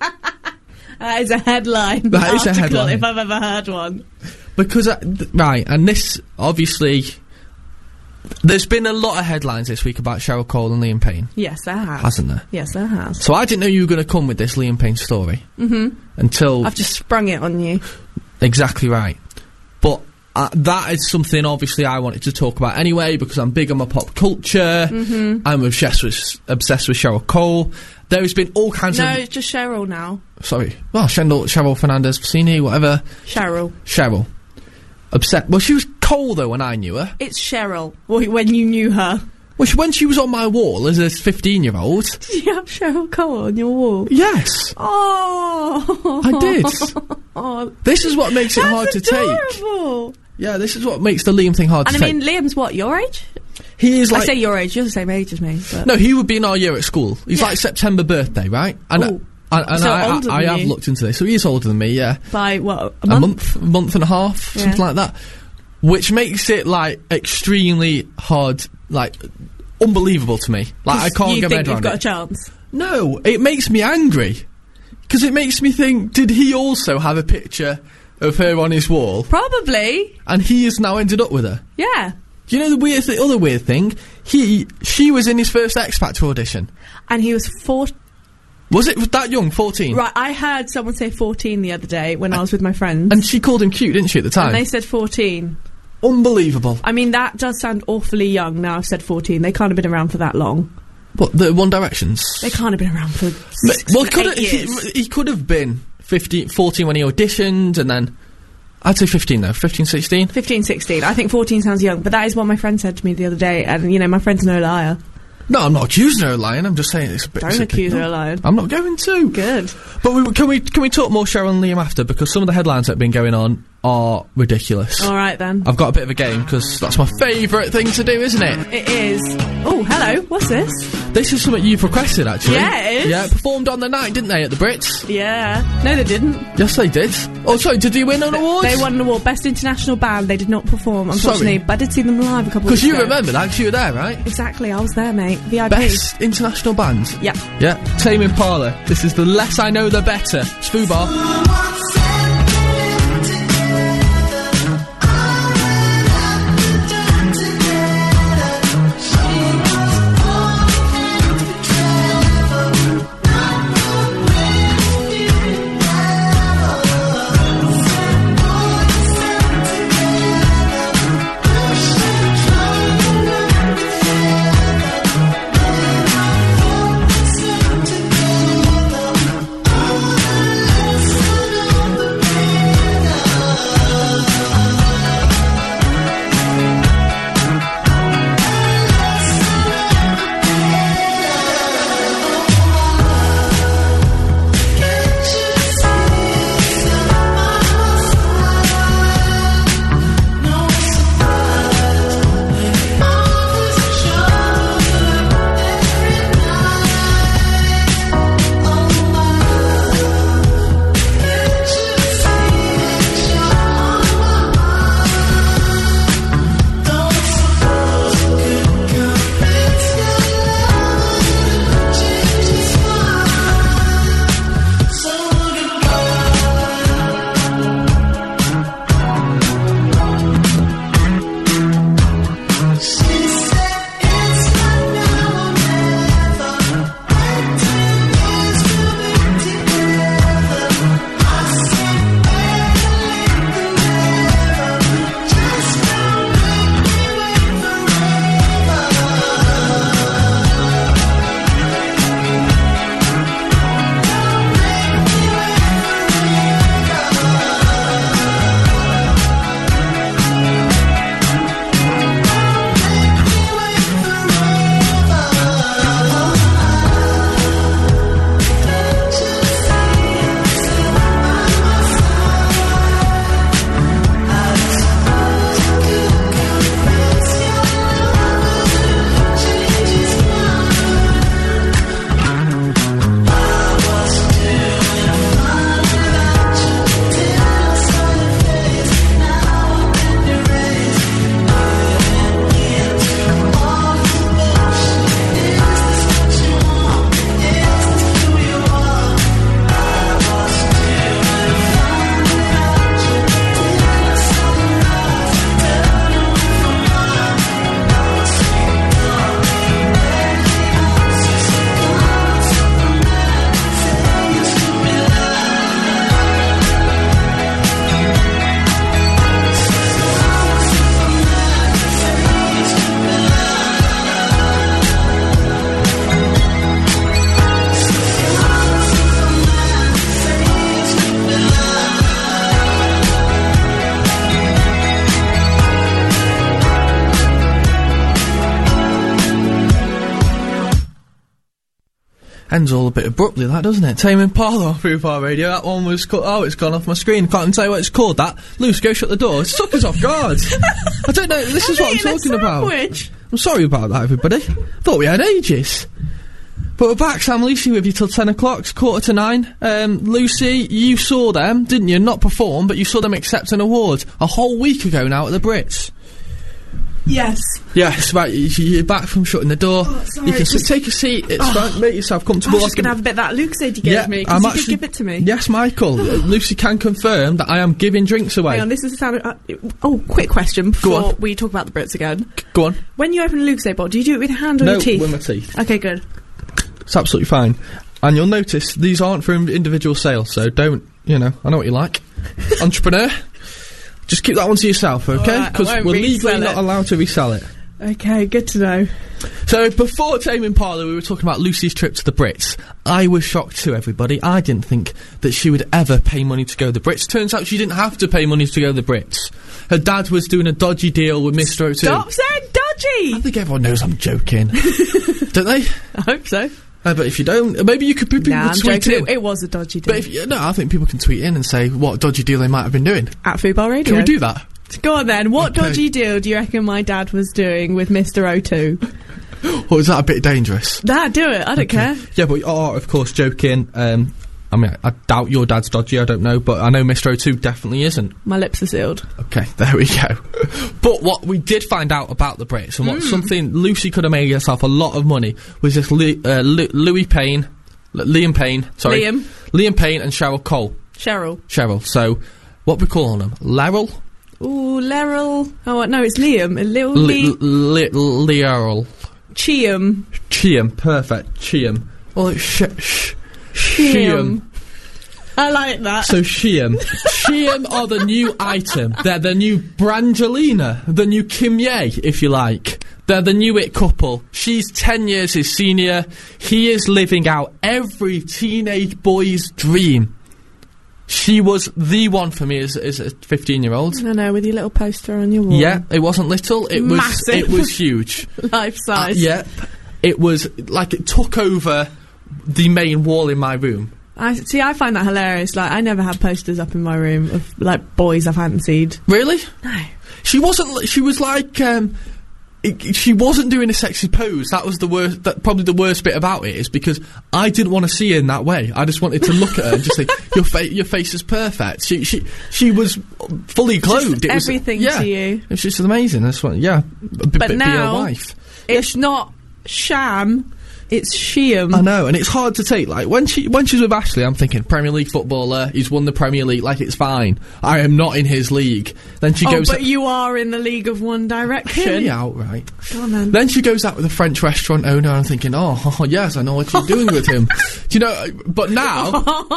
That is a headline. That is a article, headline. if I've ever heard one. Because, right, and this, obviously, there's been a lot of headlines this week about Cheryl Cole and Liam Payne, Yes, there has. hasn't there? Yes, there has. So I didn't know you were going to come with this Liam Payne story. Until... I've just sprung it on you. Exactly right. But that is something, obviously, I wanted to talk about anyway, because I'm big on my pop culture. I'm obsessed with Cheryl Cole. There has been all kinds No, of... it's just Cheryl now. Sorry. Well, Cheryl Fernandez Vicini, whatever. Cheryl. Upset. Well, she was Cole, though, when I knew her. It's Cheryl. When you knew her. Well, when she was on my wall as a 15-year-old... Did you have Cheryl Cole on your wall? Yes. Oh! I did. Oh, This is what makes it hard to take. adorable. Yeah, this is what makes the Liam thing hard And to I take. mean, Liam's what, your age? He is like... I say your age, you're the same age as me. But No, he would be in our year at school. He's Yeah. like September birthday, right? And, Ooh. and So I older than have you. looked into this. So he is older than me, yeah. by, what, a A month? month and a half, Yeah. something like that. Which makes it, like, extremely hard, like, unbelievable to me. Like, I can't you get my think head you've around got a it. chance? No, it makes me angry. Because it makes me think, did he also have a picture of her on his wall? Probably. And he has now ended up with her? Yeah. Do you know the other weird thing? She was in his first X Factor audition. And he was 14. Was it that young, 14? Right, I heard someone say 14 the other day when I was with my friends. And she called him cute, didn't she, at the time? And they said 14. Unbelievable. I mean, that does sound awfully young now I've said 14. They can't have been around for that long. What, the One Directions? They can't have been around for Well, 8 years. he could have been 14 when he auditioned, and then... I'd say 15, though. 15, 16? 15, 16. I think 14 sounds young, but that is what my friend said to me the other day, and, you know, my friend's no liar. No, I'm not accusing her of lying. I'm just saying it's a bit. Don't accuse her of lying. I'm not going to. Good. But can we talk more Cheryl and Liam after, because some of the headlines that have been going on are ridiculous. All right then. I've got a bit of a game because that's my favourite thing to do, isn't it? It is. Oh, hello. What's this? This is something you've requested, actually. Yeah, it is. Yeah, performed on the night, didn't they, at the Brits? Yeah. No, they didn't. Yes, they did. Oh, sorry, did you win an award? They won an award, Best International Band. They did not perform, unfortunately, but I did see them live a couple of weeks ago. Because you remember that, because you were there, right? Exactly, I was there, mate. VIP. Best International Band? Yeah. Yeah, Tame Impala. This is The Less I Know The Better. It's Fubar. Ends all a bit abruptly, that, doesn't it? Tame Impala on Fubar Radio. That one was it's gone off my screen. Can't even tell you what it's called, that. Luce, go shut the door. It took us off guard. I don't know, this is what I'm talking about. I'm sorry about that, everybody. Thought we had ages. But we're back, Sam Lucy with you till 10 o'clock, it's 8:45. Lucy, you saw them, didn't you? Not perform, but you saw them accept an award a whole week ago now at the Brits. Yes. Yes, right, you're back from shutting the door. Sorry, you can take a seat, it's fine, make yourself comfortable. I was just going to have a bit of that Lucozade you gave me, because you did give it to me. Yes, Michael, Lucy can confirm that I am giving drinks away. Hang on, this is the sound quick question before we talk about the Brits again. Go on. When you open a Lucozade bottle, do you do it with your hand or your teeth? No, with my teeth. Okay, good. It's absolutely fine. And you'll notice, these aren't for individual sale, so don't, I know what you like. Entrepreneur. Just keep that one to yourself, okay? Because we're legally not allowed to resell it. Okay, good to know. So, before Tame Impala, we were talking about Lucy's trip to the Brits. I was shocked too, everybody. I didn't think that she would ever pay money to go to the Brits. Turns out she didn't have to pay money to go to the Brits. Her dad was doing a dodgy deal with Mr. O2. Stop saying dodgy! dodgy. I think everyone knows I'm joking. Don't they? I hope so. But if you don't, maybe you could people I'm tweet joking. in. It was a dodgy deal. But I think people can tweet in and say what dodgy deal they might have been doing. At Football Radio. Can we do that? Go on then. What Okay. dodgy deal do you reckon my dad was doing with Mr. O2? Or is that a bit dangerous? Nah, do it. I don't care. Yeah, but you are, of course, joking. I mean, I doubt your dad's dodgy, I don't know, but I know Mr. O2 definitely isn't. My lips are sealed. Okay, there we go. But what we did find out about the Brits, and what something Lucy could have made herself a lot of money, was this Liam Payne, Liam Payne and Cheryl Cole. Cheryl. So, what we calling them? Laryl? Ooh, Laryl. Oh, no, it's Liam. Little Laryl. Chiam. Perfect. Chiam. Oh, it's Chiam. I like that. So Chiam. Chiam are the new item. They're the new Brangelina, the new Kim Ye, if you like. They're the new it couple. She's 10 years his senior. He is living out every teenage boy's dream. She was the one for me as a 15-year-old. I know, with your little poster on your wall. Yeah, it wasn't little. It was massive. It was huge. Life size. Yep. It was like it took over the main wall in my room. I find that hilarious. Like, I never had posters up in my room of like boys I fancied. Really? No. She wasn't. She was like. She wasn't doing a sexy pose. That was the worst. Probably the worst bit about it is because I didn't want to see her in that way. I just wanted to look at her and just think, your face is perfect. She was fully clothed. Just everything to you. It was just amazing. That's what. Yeah. But now be her wife. It's not sham. It's Chiam. I know, and it's hard to take. Like when she's with Ashley, I'm thinking Premier League footballer. He's won the Premier League. Like it's fine. I am not in his league. Then she goes. But you are in the League of One Direction. Hear me out, right? Go on, then. Then she goes out with a French restaurant owner. And I'm thinking, oh yes, I know what you're doing with him. Do you know? But now,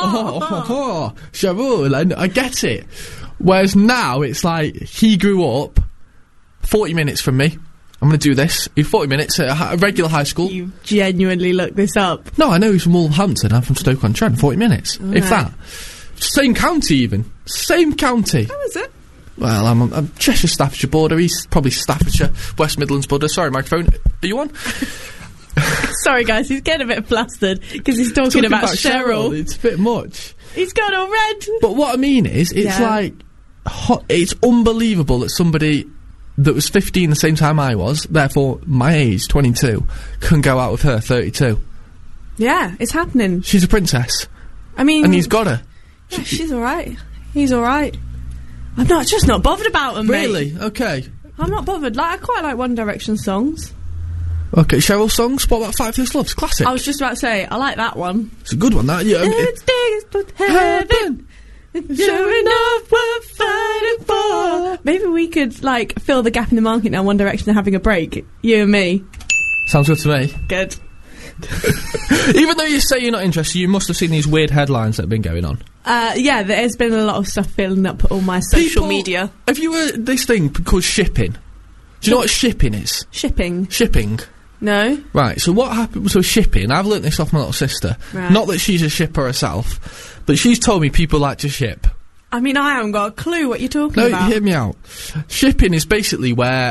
Cheryl, I get it. Whereas now it's like he grew up 40 minutes from me. I'm going to do this. He's 40 minutes at a regular high school. You genuinely looked this up. No, I know he's from Wolverhampton. I'm from Stoke-on-Trent. 40 minutes. Right. If that. Same county, even. Same county. How is it? Well, I'm Cheshire, Staffordshire border. He's probably Staffordshire, West Midlands border. Sorry, microphone. Are you on? Sorry, guys. He's getting a bit flustered because he's talking about Cheryl. It's a bit much. He's gone all red. But what I mean is, it's like... it's unbelievable that somebody... that was 15 the same time I was, therefore my age, 22, can go out with her, 32. Yeah, it's happening. She's a princess. I mean... And he's got her. Yeah, she's alright. He's alright. I'm just not bothered about them, Really? mate. Okay. I'm not bothered. Like, I quite like One Direction songs. Okay, Cheryl songs? What about Five First Loves? Classic. I was just about to say, I like that one. It's a good one, that. Yeah, It's biggest but heaven. Sure enough, we're fighting for. Maybe we could, like, fill the gap in the market now. One Direction are having a break. You and me. Sounds good to me. Good. Even though you say you're not interested, you must have seen these weird headlines that have been going on. Yeah, there's been a lot of stuff filling up all my social media. Have you heard this thing called shipping? Do you know what shipping is? Shipping. Shipping. No. Right, so what happened with shipping, I've learnt this off my little sister. Right. Not that she's a shipper herself, but she's told me people like to ship. I mean, I haven't got a clue what you're talking No, about. hear me out. Shipping is basically where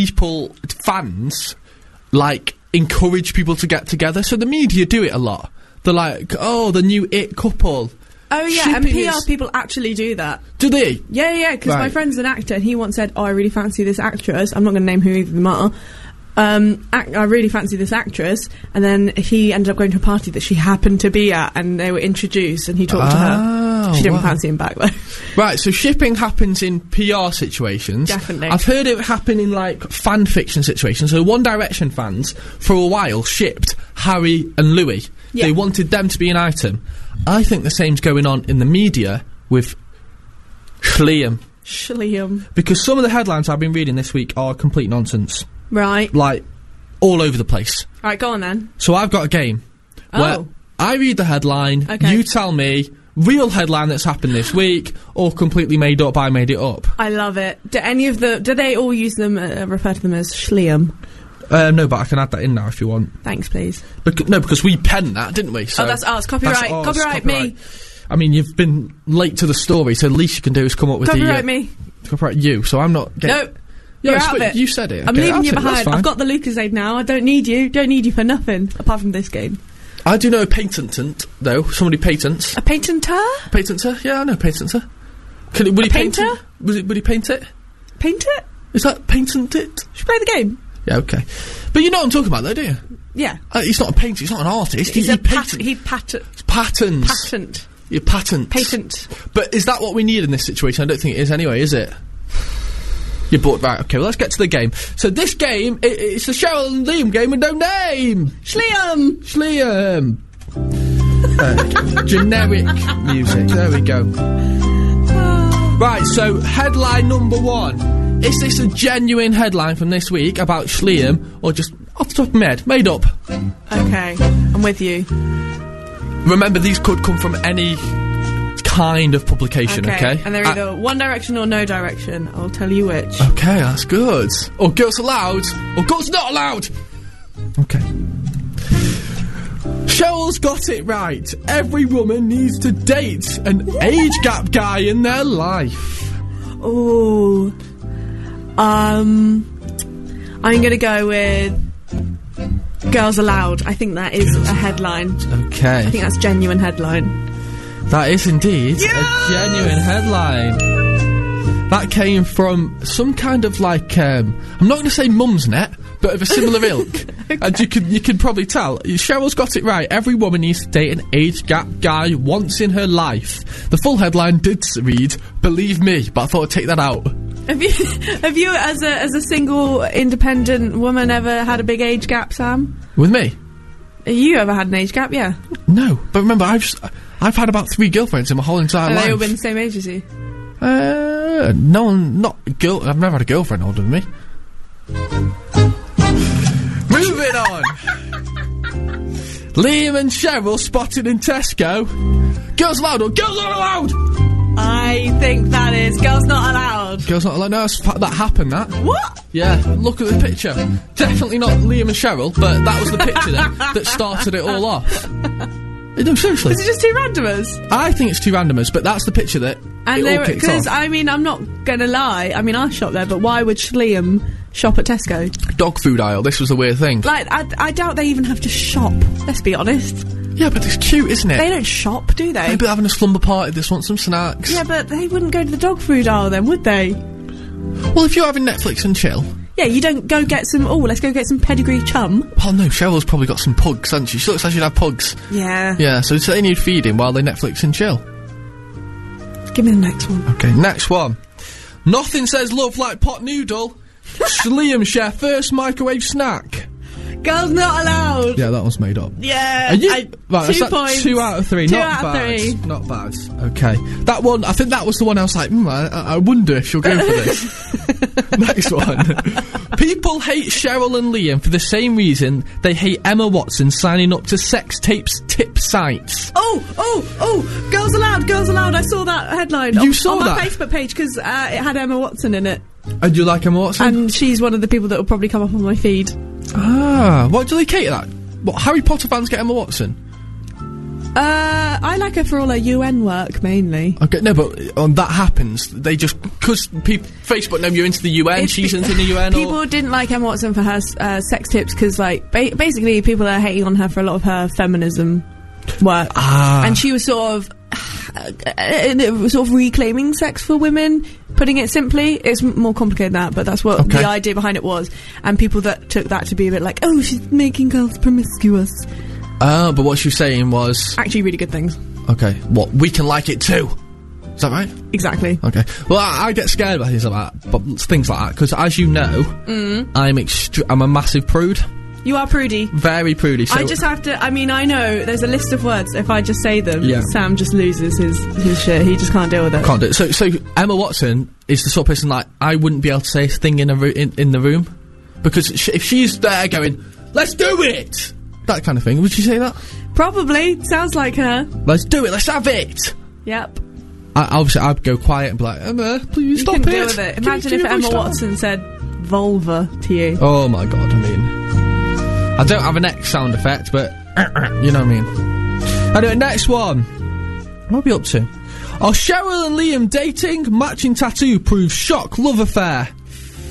fans, like, encourage people to get together. So the media do it a lot. They're like, oh, the new it couple. Oh, yeah, Shipping and PR people actually do that. Do they? Yeah, because my Right. friend's an actor, and he once said, I really fancy this actress. I'm not going to name who either of them are. I really fancy this actress, and then he ended up going to a party that she happened to be at, and they were introduced, and he talked to her. She didn't fancy him back, though. Right, so shipping happens in PR situations. Definitely. I've heard it happen in, like, fan fiction situations. So One Direction fans, for a while, shipped Harry and Louis. Yeah. They wanted them to be an item. I think the same's going on in the media with Liam. Liam. Because some of the headlines I've been reading this week are complete nonsense. Right. Like, all over the place. Right, go on then. So I've got a game where I read the headline, Okay. you tell me real headline that's happened this week, or completely made up, I made it up. I love it. Do they all use them, refer to them as Schliam? No, but I can add that in now if you want. Thanks, please. No, because we penned that, didn't we? So It's copyright. Copyright me. I mean, you've been late to the story, so the least you can do is come up with Copyright me. Copyright you, so I'm not getting... No. You're it's out of what- it. You said it. I'm Okay, leaving I'll you take it, that's behind. fine. I've got the Lucasade now. I don't need you. Don't need you for nothing apart from this game. I do know a patentant, though. Somebody patents. A patenter? Patenter? Yeah, I know a patenter. Would he paint painter? it? Would he paint it? Paint it? Is that patent it? Should we play the game? Yeah, okay. But you know what I'm talking about, though, do you? Yeah. He's not a painter. He's not an artist. He's he a patents. patent. Your patent. Patent. But is that what we need in this situation? I don't think it is anyway, is it? You're bored, right? Okay, well, let's get to the game. So this game, it's the Cheryl and Liam game with no name. Schliam! Generic music. There we go. Right, so headline number 1. Is this a genuine headline from this week about Schliam, or just off the top of my head, made up? Okay, I'm with you. Remember, these could come from any kind of publication, okay? And they're either One Direction or No Direction. I'll tell you which. Okay, that's good. Or Girls Allowed, or Girls Not Allowed. Okay. Cheryl's got it right. Every woman needs to date an age gap guy in their life. Ooh. I'm gonna go with Girls Aloud. I think that is a headline. Okay. I think that's genuine headline. That is indeed a genuine headline. That came from some kind of like, I'm not going to say Mumsnet, but of a similar ilk. Okay. And you can probably tell. Cheryl's got it right. Every woman needs to date an age gap guy once in her life. The full headline did read, "Believe me," but I thought I'd take that out. Have you as a single independent woman ever had a big age gap, Sam? With me? Have you ever had an age gap? Yeah. No, but remember, I've had about 3 girlfriends in my whole entire life. Have they all been the same age as you? No one, not girl. I've never had a girlfriend older than me. Moving on. Liam and Cheryl spotted in Tesco. Girls allowed or girls not allowed? I think that is Girls Not Allowed. Girls not allowed. No, that happened. That. What? Yeah. Look at the picture. Definitely not Liam and Cheryl, but that was the picture that started it all off. No, seriously. Is it just two randomers? I think it's two randomers, but that's the picture that and it all kicked off. Because, I mean, I'm not going to lie. I mean, I shop there, but why would Schliam shop at Tesco? Dog food aisle. This was the weird thing. Like, I doubt they even have to shop. Let's be honest. Yeah, but it's cute, isn't it? They don't shop, do they? Maybe they're having a slumber party. They just want some snacks. Yeah, but they wouldn't go to the dog food aisle then, would they? Well, if you're having Netflix and chill. Yeah, you don't go get some... Oh, let's go get some pedigree chum. Oh, no, Cheryl's probably got some pugs, hasn't she? She looks like she'd have pugs. Yeah. Yeah, so they need feeding while they Netflix and chill. Give me the next one. Okay, next one. Nothing says love like pot noodle. Liam share first microwave snack. Girls Not Allowed. Yeah, that one's made up. Yeah. Right, 2 points. 2 out of 3. 2 Not out of bad. 3. Not bad. Okay. That one, I think that was the one I was like, I wonder if she'll go for this. Next one. People hate Cheryl and Liam for the same reason they hate Emma Watson signing up to sex tapes tip sites. Oh, Girls Allowed, Girls Allowed. I saw that headline. You saw on that? my Facebook page because it had Emma Watson in it. And do you like Emma Watson? And she's one of the people that will probably come up on my feed. Ah, what do they cater that? What, Harry Potter fans get Emma Watson? I like her for all her UN work, mainly. Okay, no, but that happens. They just... Because Facebook know you're into the UN, she's into the UN, People didn't like Emma Watson for her sex tips because, like, basically people are hating on her for a lot of her feminism work. And she was sort of reclaiming sex for women, putting it simply. It's more complicated than that, but that's what the idea behind it was. And people that took that to be a bit like, oh, she's making girls promiscuous. But what she was saying was... Actually really good things. Okay, what? We can like it too. Is that right? Exactly. Okay. Well, I get scared about things like that, because as you know, I'm a massive prude. You are prudy. Very prudy. So I just have to... I mean, I know there's a list of words. If I just say them, Sam just loses his shit. He just can't deal with it. Can't do it. So Emma Watson is the sort of person, like, I wouldn't be able to say a thing in the room. Because if she's there going, let's do it! That kind of thing. Would you say that? Probably. Sounds like her. Let's do it. Let's have it! Yep. Obviously, I'd go quiet and be like, Emma, please stop it. You couldn't deal with it. Imagine if Emma Watson said vulva to you. Oh my god, I mean... I don't have an X sound effect, but you know what I mean. Anyway, next one. What are we up to? Are Cheryl and Liam dating? Matching tattoo proves shock love affair.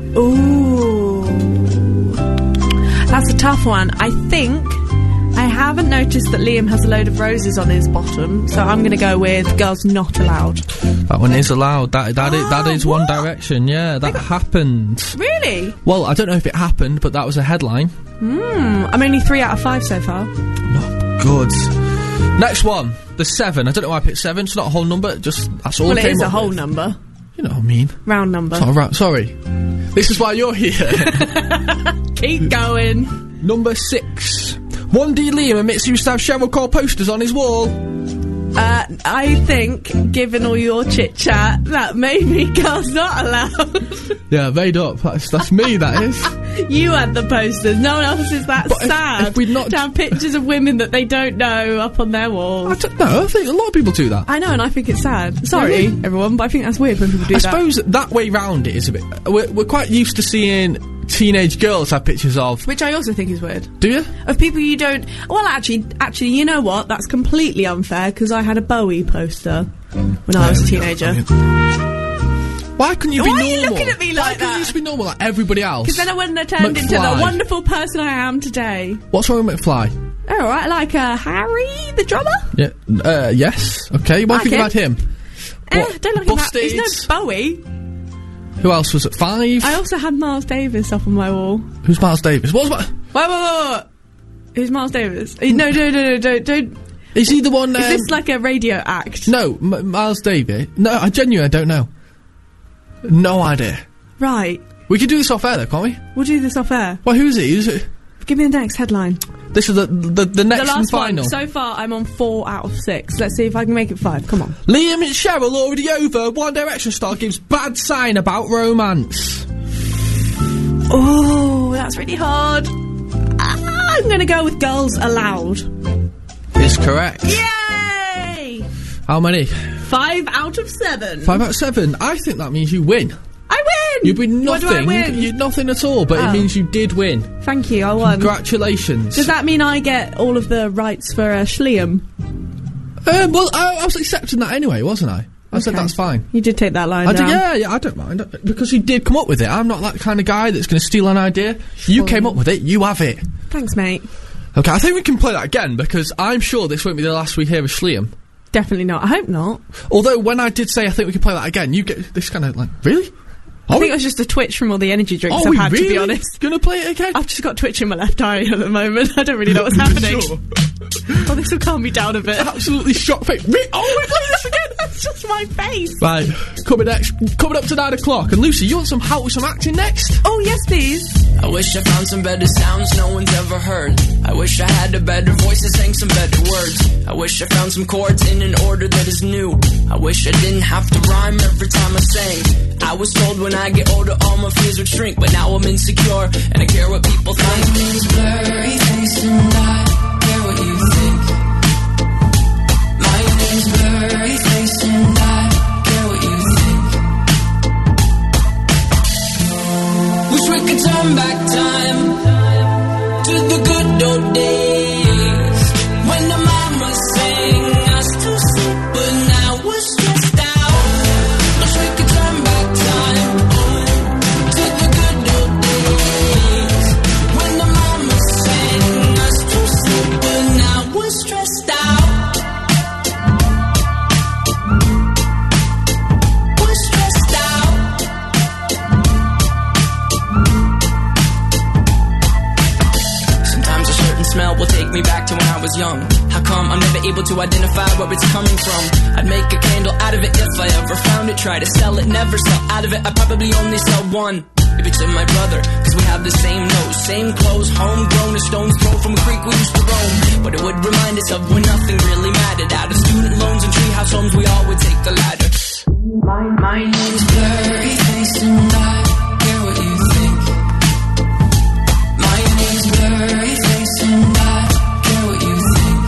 Ooh. That's a tough one. I think I haven't noticed that Liam has a load of roses on his bottom, so I'm going to go with Girls Not Allowed. That one is allowed. That is One what? Direction. Yeah, that happened. Really? Well, I don't know if it happened, but that was a headline. I'm only 3 out of 5 so far. Not good. Next one, the 7. I don't know why I picked 7. It's not a whole number. Just that's all. Well, it it came is a up whole with. number. You know what I mean? Round number. It's not a sorry. This is why you're here. Keep going. Number 6. 1D Liam admits he used to have Cheryl Cole posters on his wall. I think, given all your chit-chat, that maybe Girls Not Allowed. Yeah, made up. That's me, that is. You had the posters. No one else is that But sad if we'd not- to have pictures of women that they don't know up on their I walls. don't know. I think a lot of people do that. I know, and I think it's sad. Sorry, Really? everyone, but I think that's weird when people do I that. suppose that way round it is a bit. We're quite used to seeing teenage girls have pictures of. Which I also think is weird. Do you? Of people you don't... Well, actually, you know what? That's completely unfair, because I had a Bowie poster when I was a teenager. Why couldn't you be Why are normal? you looking at me like Why couldn't you that? just be normal like everybody else? Because then I wouldn't have turned into the McFly. wonderful person I am today. What's wrong with McFly? Oh, right, like Harry, the drummer? Yeah. Yes. Okay. What do you think about him? What, Don't look at that. He's Busted? no Bowie. Who else was at 5? I also had Miles Davis up on my wall. Who's Miles Davis? What's my? Wait. Who's Miles Davis? No, don't. Is he the one? Is this like a radio act? No, Miles Davis. No, I genuinely don't know. No idea. Right. We could do this off air though, can't we? We'll do this off air. Well, who's he? Who's it? Give me the next headline. This is the next The and last final. one. So far, I'm on 4 out of 6. Let's see if I can make it 5. Come on. Liam and Cheryl already over. One Direction star gives bad sign about romance. Oh, that's really hard. I'm going to go with Girls Allowed. Is correct. Yay! How many? 5 out of 7. 5 out of 7. I think that means you win. I win! You'd be What nothing. do I win? You'd nothing at all, but Oh. it means you did win. Thank you, I won. Congratulations. Does that mean I get all of the rights for Schlium? Well, I was accepting that anyway, wasn't I? I said Okay. that's fine. You did take that line I did, down. yeah, I don't mind. Because he did come up with it. I'm not that kind of guy that's going to steal an idea. You came up with it, you have it. Thanks, mate. Okay, I think we can play that again, because I'm sure this won't be the last we hear of Schlium. Definitely not. I hope not. Although, when I did say I think we can play that again, you get this kind of like, really? I think it was just a twitch from all the energy drinks Oh, I've had, really? to be honest. Gonna play it again? I've just got twitch in my left eye at the moment. I don't really know what's happening. Sure. Oh, this will calm me down a bit. Absolutely shocked face. Oh, we're playing this again! That's just my face. Right, coming up to 9 o'clock. And Lucy, you want some help with some acting next? Oh, yes, please. I wish I found some better sounds no one's ever heard. I wish I had a better voice and sang some better words. I wish I found some chords in an order that is new. I wish I didn't have to rhyme every time I sang. I was told when I get older all my fears would shrink, but now I'm insecure and I care what people think. My name's blurry face and I care what you think. My name's blurry face and I care what you think. Wish we could turn back time to the good old days when the mama sang us to sleep, but now we're stressed out. Wish we could turn back time to the good old days when the mama sang us to sleep, but now we're stressed out. We're stressed out. Sometimes a certain smell will take me back to when I was young. How come I'm never able to identify where it's coming from? I'd make a candle out of it if I ever found it. Try to sell it, never sell out of it. I probably only sell one. Maybe to my brother, cause we have the same nose, same clothes, homegrown, a stone's throw from a creek we used to roam. But it would remind us of when nothing really mattered. Out of student loans and treehouse homes, we all would take the ladder. My name's blurry face and I care what you think. My name's blurry face and I care what you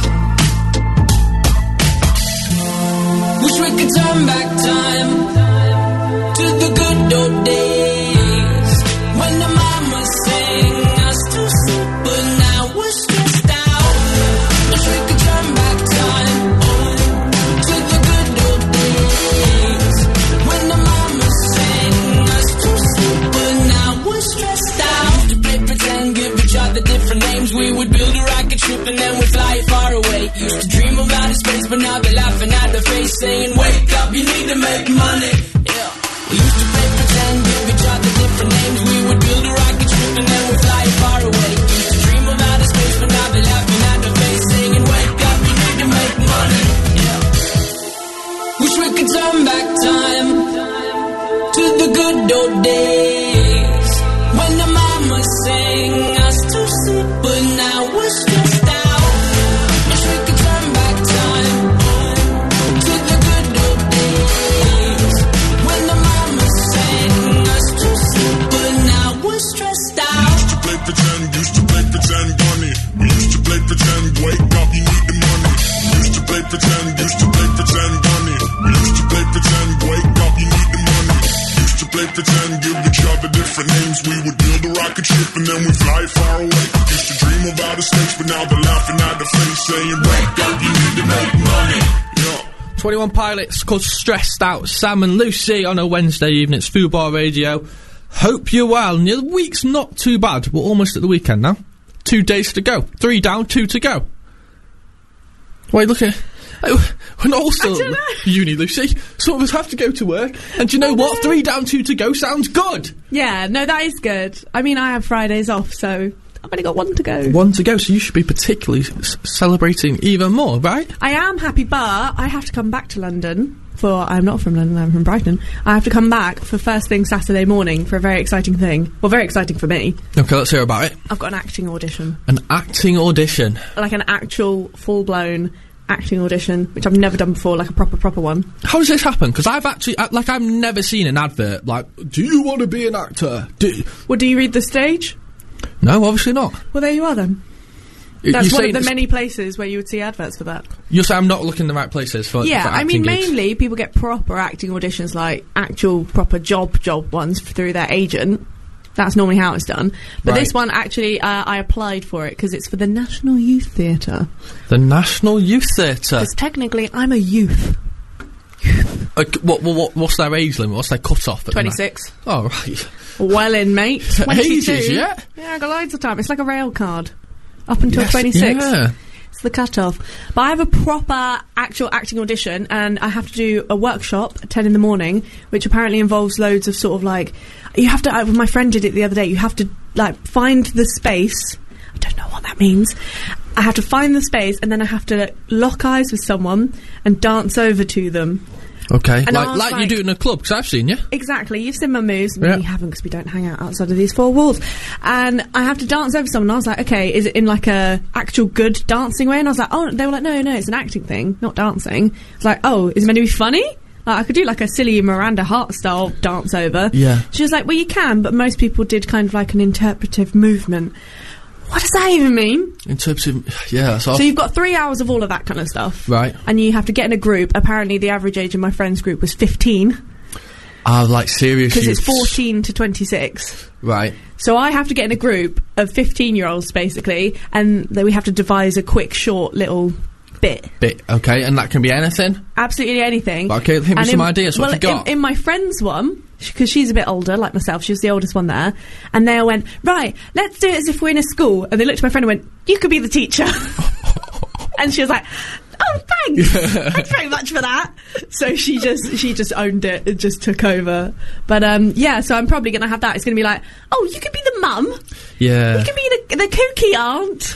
think. Wish we could turn back time to the good old days when the mama sang us to sleep, but now we're stressed out. Wish we could turn back time to the good old days when the mama sang us to sleep, but now saying, wake up, you need to make money. Yeah. We used to play pretend, give each other different names. We would build a rocket ship and then we'd fly far away. Used to dream of outer space, but now they're laughing at the face, saying, wake up, you need to make money. Yeah. Wish we could turn back time to the good old days when the mama sang us to sleep, but now we're stressed out. Wish we could turn back time to the good old days when the mama sang us to sleep, but now we're stressed out. Used to play pretend, bunny. We used to play pretend, wake up, you need the money. Used to play pretend, bunny. We used to play pretend, wake up, you need the money. Used to play pretend, give each other different names. We would build a rocket ship and then we'd fly far away. Used to dream of outer space, but now they're laughing at the face, saying, wake up, you need to make money. Yeah. 21 Pilots called Stressed Out. Sam and Lucy on a Wednesday evening. It's Fubar Radio. Hope you're well. And the week's not too bad. We're almost at the weekend now. 2 days to go. 3 down, 2 to go. Wait, look at... We're not all still at uni, Lucy. Some of us have to go to work. And do you know what? 3 down, 2 to go sounds good. Yeah, no, that is good. I mean, I have Fridays off, so I've only got 1 to go. 1 to go, so you should be particularly celebrating even more, right? I am happy, but I have to come back to London I'm not from London, I'm from Brighton. I have to come back for first thing Saturday morning for a very exciting thing. Well, very exciting for me. Okay, let's hear about it. I've got an acting audition. An acting audition? Like an actual, full-blown acting audition, which I've never done before, like a proper one. How does this happen? Because I've actually, I've never seen an advert, like, do you want to be an actor? Well, do you read the stage? No, obviously not. Well, there you are then. That's one of the many places where you would see adverts for that. You're saying I'm not looking in the right places for yeah, for acting I mean, gigs. Mainly people get proper acting auditions, like actual proper job ones through their agent. That's normally how it's done. But this one, actually, I applied for it because it's for the National Youth Theatre. The National Youth Theatre? Because technically, I'm a youth. What's their age limit? What's their cut-off? 26. Oh, right. Well in, mate. 22. Ages, yeah? Yeah, I got loads of time. It's like a rail card. Up until 26. Yeah. It's the cut-off. But I have a proper actual acting audition, and I have to do a workshop at 10 in the morning, which apparently involves loads of sort of like... You have to... my friend did it the other day. You have to, like, find the space. I don't know what that means. I have to find the space, and then I have to lock eyes with someone and dance over to them. Okay, and like you do in a club, because I've seen you. Exactly, you've seen my moves, and you haven't because we don't hang out outside of these 4 walls. And I have to dance over someone, and I was like, okay, is it in like a actual good dancing way? And I was like, oh, they were like, no, it's an acting thing, not dancing. I was like, oh, is it meant to be funny? I could do like a silly Miranda Hart style dance over. Yeah. She was like, well, you can, but most people did kind of like an interpretive movement. What does that even mean? Interpretive, yeah. So you've got 3 hours of all of that kind of stuff. Right. And you have to get in a group. Apparently the average age in my friend's group was 15. Like serious because it's 14 to 26. Right. So I have to get in a group of 15-year-olds, basically, and then we have to devise a quick, short little bit, okay, and that can be anything? Absolutely anything. But okay, hit me some ideas, what have you got? In my friend's one, because she's a bit older, like myself, she was the oldest one there, and they all went, right, let's do it as if we're in a school, and they looked at my friend and went, you could be the teacher. And she was like, oh, thanks. Thanks very much for that. So she just owned it and just took over. But yeah, so I'm probably going to have that. It's going to be like, oh, you could be the mum. Yeah. You could be the kooky aunt.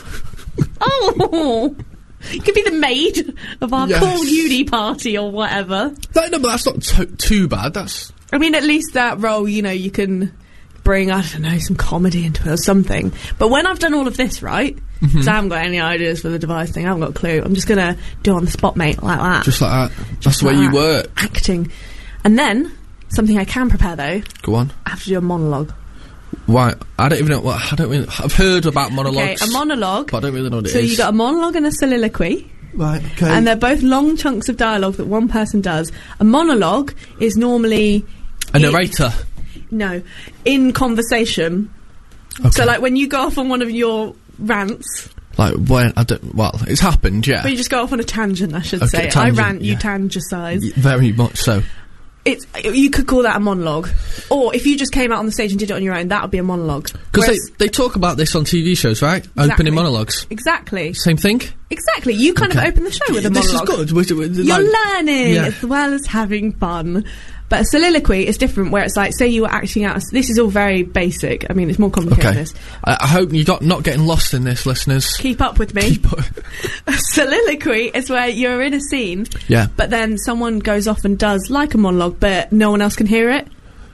Oh, you could be the maid of our cool uni party or whatever. No, but that's not too bad. I mean, at least that role, you know, you can bring, I don't know, some comedy into it or something. But when I've done all of this, right, because I haven't got any ideas for the device thing, I haven't got a clue, I'm just going to do it on the spot, mate, like that. Just like that. That's the way you work. Acting. And then, something I can prepare, though. Go on. I have to do a monologue. Why? I don't even know what... I've heard about monologues. Okay, a monologue. But I don't really know what it is. So you got a monologue and a soliloquy. Right, okay. And they're both long chunks of dialogue that one person does. A monologue is normally... A narrator? No. In conversation. Okay. So, like, when you go off on one of your rants... Like, when... Well, it's happened, yeah. But you just go off on a tangent, I should say. I rant, you tangicise. Very much so. You could call that a monologue. Or if you just came out on the stage and did it on your own, that would be a monologue. Because they talk about this on TV shows, right? Exactly. Opening monologues. Exactly. Same thing? Exactly. You kind of open the show with a monologue. This is good. You're learning as well as having fun. But a soliloquy is different, where it's like, say you were acting out. This is all very basic. I mean, it's more complicated than this. I hope you're not getting lost in this, listeners. Keep up with me. A soliloquy is where you're in a scene, but then someone goes off and does like a monologue, but no one else can hear it.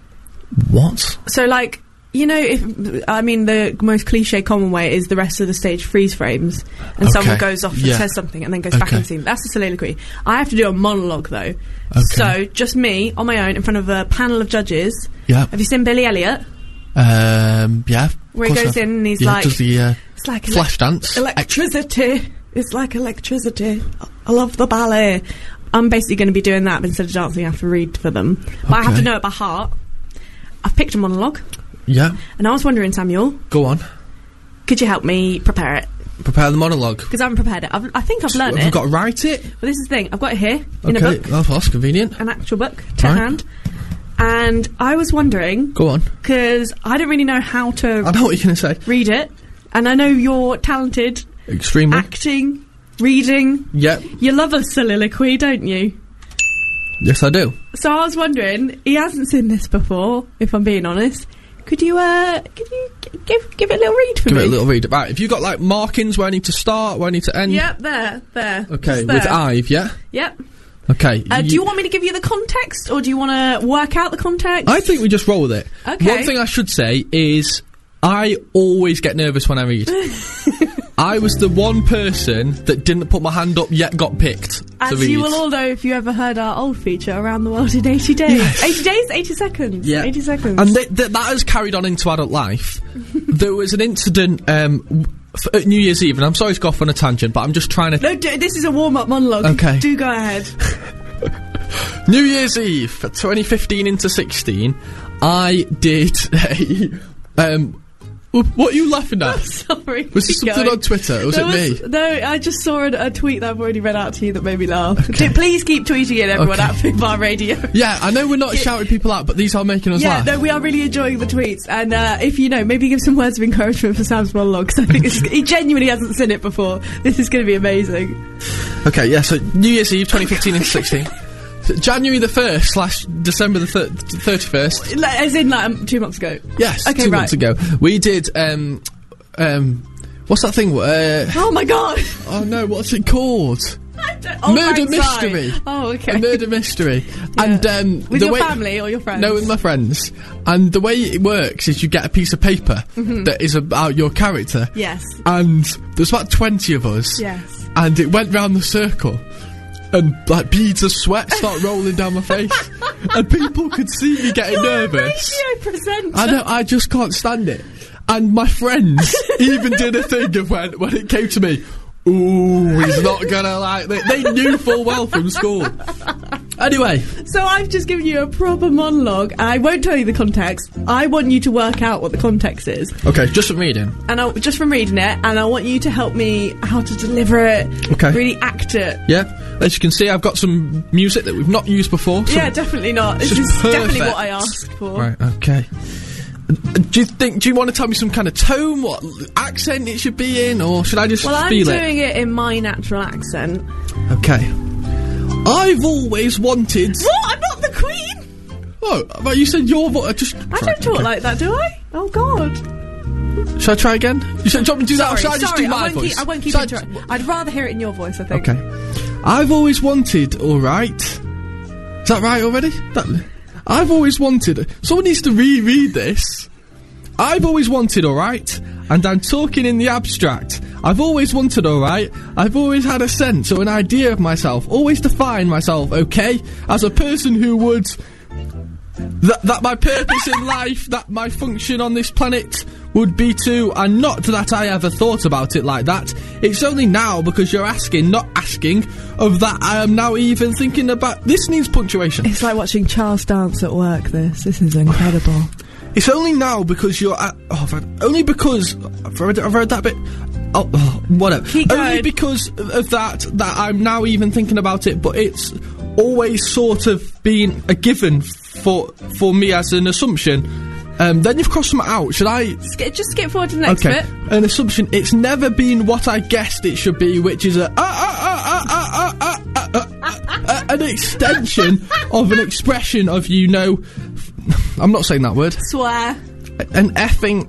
What? So, like, you know, the most cliche common way is the rest of the stage freeze frames, and someone goes off and says something and then goes back in the scene. That's a soliloquy. I have to do a monologue, though. So, just me, on my own, in front of a panel of judges. Yeah. Have you seen Billy Elliot? Yeah. Where he goes in and he's like... does the it's like flash dance. Electricity. It's like electricity. I love the ballet. I'm basically going to be doing that, but instead of dancing, I have to read for them. But I have to know it by heart. I've picked a monologue. Yeah. And I was wondering, Samuel. Go on. Could you help me prepare it? Prepare the monologue? Because I haven't prepared it. I think I've learned it. Have you got to write it? Well, this is the thing. I've got it here in a book. Oh, that's convenient. An actual book to hand. And I was wondering... Go on. Because I don't really know how to... I know what you're going to say. ...read it. And I know you're talented. Extremely. Acting, reading. Yep. You love a soliloquy, don't you? Yes, I do. So I was wondering, he hasn't seen this before, if I'm being honest. Could you give it a little read for me? Give it a little read. Right, have you got, like, markings where I need to start, where I need to end? Yep, there. Okay, with Ive, yeah? Yep. Okay. Do you want me to give you the context, or do you want to work out the context? I think we just roll with it. Okay. One thing I should say is I always get nervous when I read. I was the one person that didn't put my hand up yet got picked. As you will all know if you ever heard our old feature, Around the World in 80 Days. Yes. 80 days? 80 seconds. Yeah. 80 seconds. And that has carried on into adult life. There was an incident at New Year's Eve, and I'm sorry to go off on a tangent, but I'm just trying to... No, this is a warm-up monologue. Okay. Do go ahead. New Year's Eve, 2015 into 16, I did a... what are you laughing at? Sorry. Was this something on Twitter, or was it me? No, I just saw a tweet that I've already read out to you that made me laugh. Okay. Please keep tweeting it, everyone, at Fubar Radio. Yeah, I know we're not shouting people out, but these are making us laugh. Yeah, no, we are really enjoying the tweets. And if you know, maybe give some words of encouragement for Sam's monologue, because I think he genuinely hasn't seen it before. This is going to be amazing. Okay, yeah, so New Year's Eve, 2015 into 16. January the 1st / December the 31st. As in, like, 2 months ago? Yes, okay, 2 months ago. We did, what's that thing? Oh my god! Oh no, what's it called? Murder Mystery. Oh, okay. A murder mystery. Yeah. And with your family or your friends? No, with my friends. And the way it works is you get a piece of paper that is about your character. Yes. And there's about 20 of us. Yes. And it went round the circle. And, like, beads of sweat start rolling down my face. And people could see me getting nervous. You're a radio presenter. I know, I just can't stand it. And my friends even did a thing of when it came to me, ooh, he's not gonna like it. They knew full well from school. Anyway. So I've just given you a proper monologue. I won't tell you the context. I want you to work out what the context is. Okay, just from reading. And just from reading it, and I want you to help me how to deliver it. Okay. Really act it. Yeah. As you can see, I've got some music that we've not used before. Yeah, definitely not. This is definitely what I asked for. Right, okay. Do you want to tell me some kind of tone, what accent it should be in, or should I just feel it? Well, I'm doing it in my natural accent. Okay. I've always wanted... What? I'm not the Queen! Oh, but you said your voice... I don't talk like that, do I? Oh, God. Shall I try again? You said, do you want me to do that, or should I just do my voice? I won't keep interrupting. I'd rather hear it in your voice, I think. Okay. I've always wanted, alright. Is that right already? I've always wanted... Someone needs to reread this. I've always wanted, alright, and I'm talking in the abstract. I've always wanted, alright. I've always had a sense or an idea of myself, always defined myself, okay, as a person who would... That my purpose in life, that my function on this planet would be to, and not that I ever thought about it like that. It's only now, because you're asking, not asking, of that I am now even thinking about... This needs punctuation. It's like watching Charles dance at work, this is incredible. It's only now because you're at... only because... I've read that bit... whatever. Keep going. Only because of that I'm now even thinking about it, but it's always sort of been a given for me as an assumption. Then you've crossed something out. Should I... Just skip forward to the next bit. An assumption, it's never been what I guessed it should be, which is an extension of an expression of, I'm not saying that word. Swear. An effing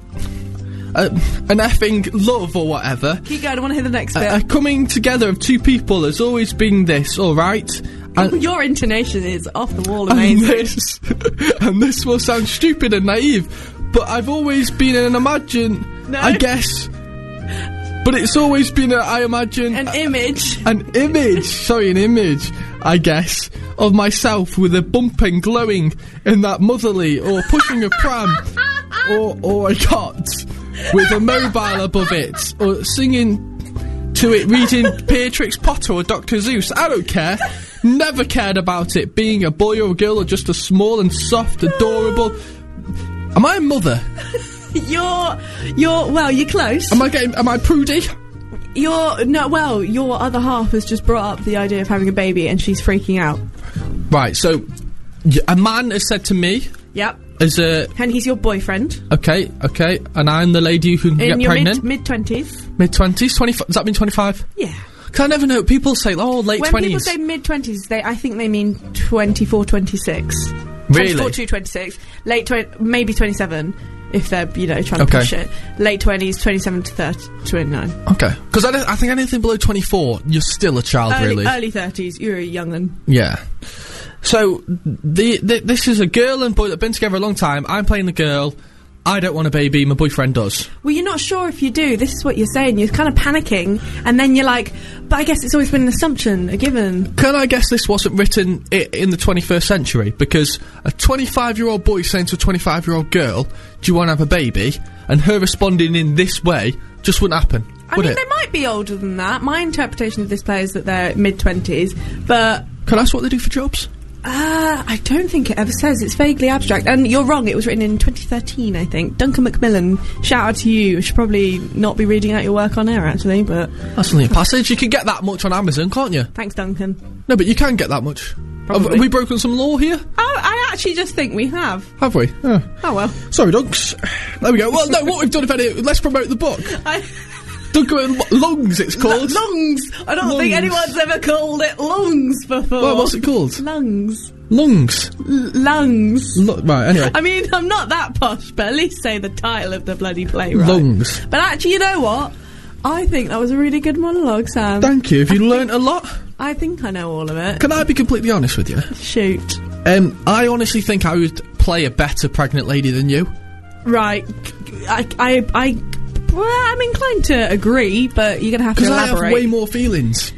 love or whatever. Keep going, I want to hear the next bit. A coming together of two people has always been this, alright? And your intonation is off the wall amazing. And this will sound stupid and naive, but I've always been an I guess. But it's always been I imagine... An image, I guess, of myself with a bumping, glowing in that motherly, or pushing a pram, or a cot, with a mobile above it, or singing to it, reading Beatrix Potter or Dr. Seuss. I don't care. Never cared about it being a boy or a girl or just a small and soft, adorable... Am I a mother? You're close. Am I prudy? Your other half has just brought up the idea of having a baby and she's freaking out. Right, so a man has said to me... Yep. And he's your boyfriend. Okay, and I'm the lady who can get pregnant. In your mid-20s. Mid-20s? 25? Does that mean 25? Yeah. Cause I never know. People say, late 20s. When people say mid-20s, I think they mean 24, 26. Really? 24 to 26. Maybe 27, if they're, trying to push it. Late 20s, 27 to 30, 29. Okay. Because I think anything below 24, you're still a child, really. Early 30s, you're a young'un. Yeah. So, this is a girl and boy that have been together a long time. I'm playing the girl. I don't want a baby, my boyfriend does. Well, you're not sure if you do. This is what you're saying. You're kind of panicking, and then you're like, but I guess it's always been an assumption, a given. Can I guess this wasn't written in the 21st century? Because a 25-year-old boy saying to a 25-year-old girl, do you want to have a baby? And her responding in this way just wouldn't happen, would it? They might be older than that. My interpretation of this play is that they're mid-20s, but... Can I ask what they do for jobs? I don't think it ever says. It's vaguely abstract. And you're wrong, it was written in 2013, I think. Duncan Macmillan, shout out to you. You should probably not be reading out your work on air, actually, but... That's only a passage. You can get that much on Amazon, can't you? Thanks, Duncan. No, but you can get that much. Probably. Have we broken some law here? I actually just think we have. Have we? Oh well. Sorry, Dunks. There we go. Well, no, what we've done, if any... Let's promote the book. Duncan Lungs, it's called. Lungs! I don't think anyone's ever called it Lungs before. Well, what's it called? Lungs. Lungs? Lungs. Right, anyway. I mean, I'm not that posh, but at least say the title of the bloody play, right? Lungs. But actually, you know what? I think that was a really good monologue, Sam. Thank you. Have you learnt a lot? I think I know all of it. Can I be completely honest with you? Shoot. I honestly think I would play a better pregnant lady than you. Right. Well, I'm inclined to agree, but you're going to have to elaborate. Because I have way more feelings.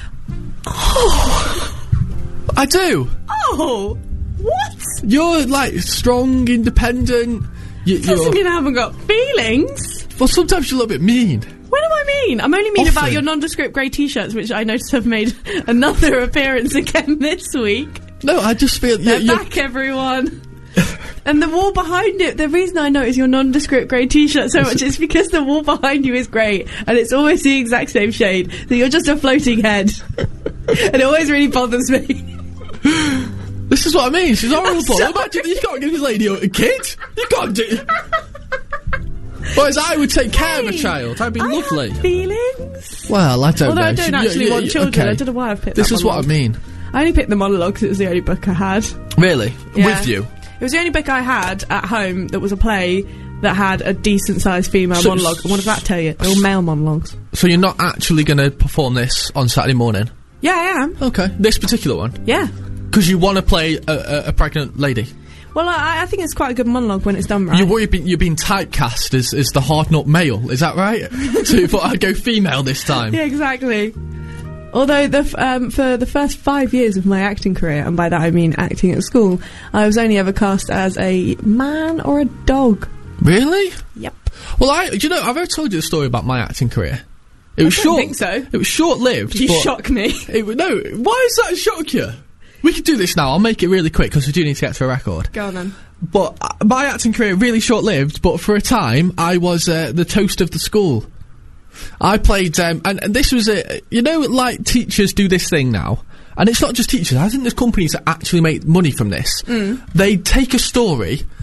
Oh. I do. Oh. What? You're, strong, independent. Doesn't mean I haven't got feelings. Well, sometimes you're a little bit mean. When am I mean? I'm only mean about your nondescript grey t-shirts, which I notice have made another appearance again this week. No, I just feel... They're back, everyone. And the wall behind it, the reason I notice your nondescript grey t-shirt so much is because the wall behind you is grey, and it's always the exact same shade, so you're just a floating head. And it always really bothers me. This is what I mean, she's horrible. Imagine, you can't give this lady a kid. You can't do... Whereas I would take care of a child. I'd be lovely. Have feelings? Well, I don't know. Although I don't actually want children. Okay. I don't know why I've picked this that is what I mean. I only picked the monologue because it was the only book I had. Really? Yeah. With you? It was the only book I had at home that was a play that had a decent-sized female monologue. And what does that tell you? They're all male monologues. So you're not actually going to perform this on Saturday morning? Yeah, I am. Okay. This particular one? Yeah. Because you want to play a pregnant lady? Well, I think it's quite a good monologue when it's done right. You're being typecast as the hard-nut male, is that right? So you thought I'd go female this time? Yeah, exactly. Although for the first 5 years of my acting career, and by that I mean acting at school, I was only ever cast as a man or a dog. Really? Yep. Well, I've ever told you the story about my acting career. It was I don't think so. It was short-lived. You shock me. No, why does that shock you? We could do this now. I'll make it really quick because we do need to get to a record. Go on then. But my acting career really short-lived. But for a time, I was the toast of the school. I played, and this was teachers do this thing now, and it's not just teachers. I think there's companies that actually make money from this. They take a story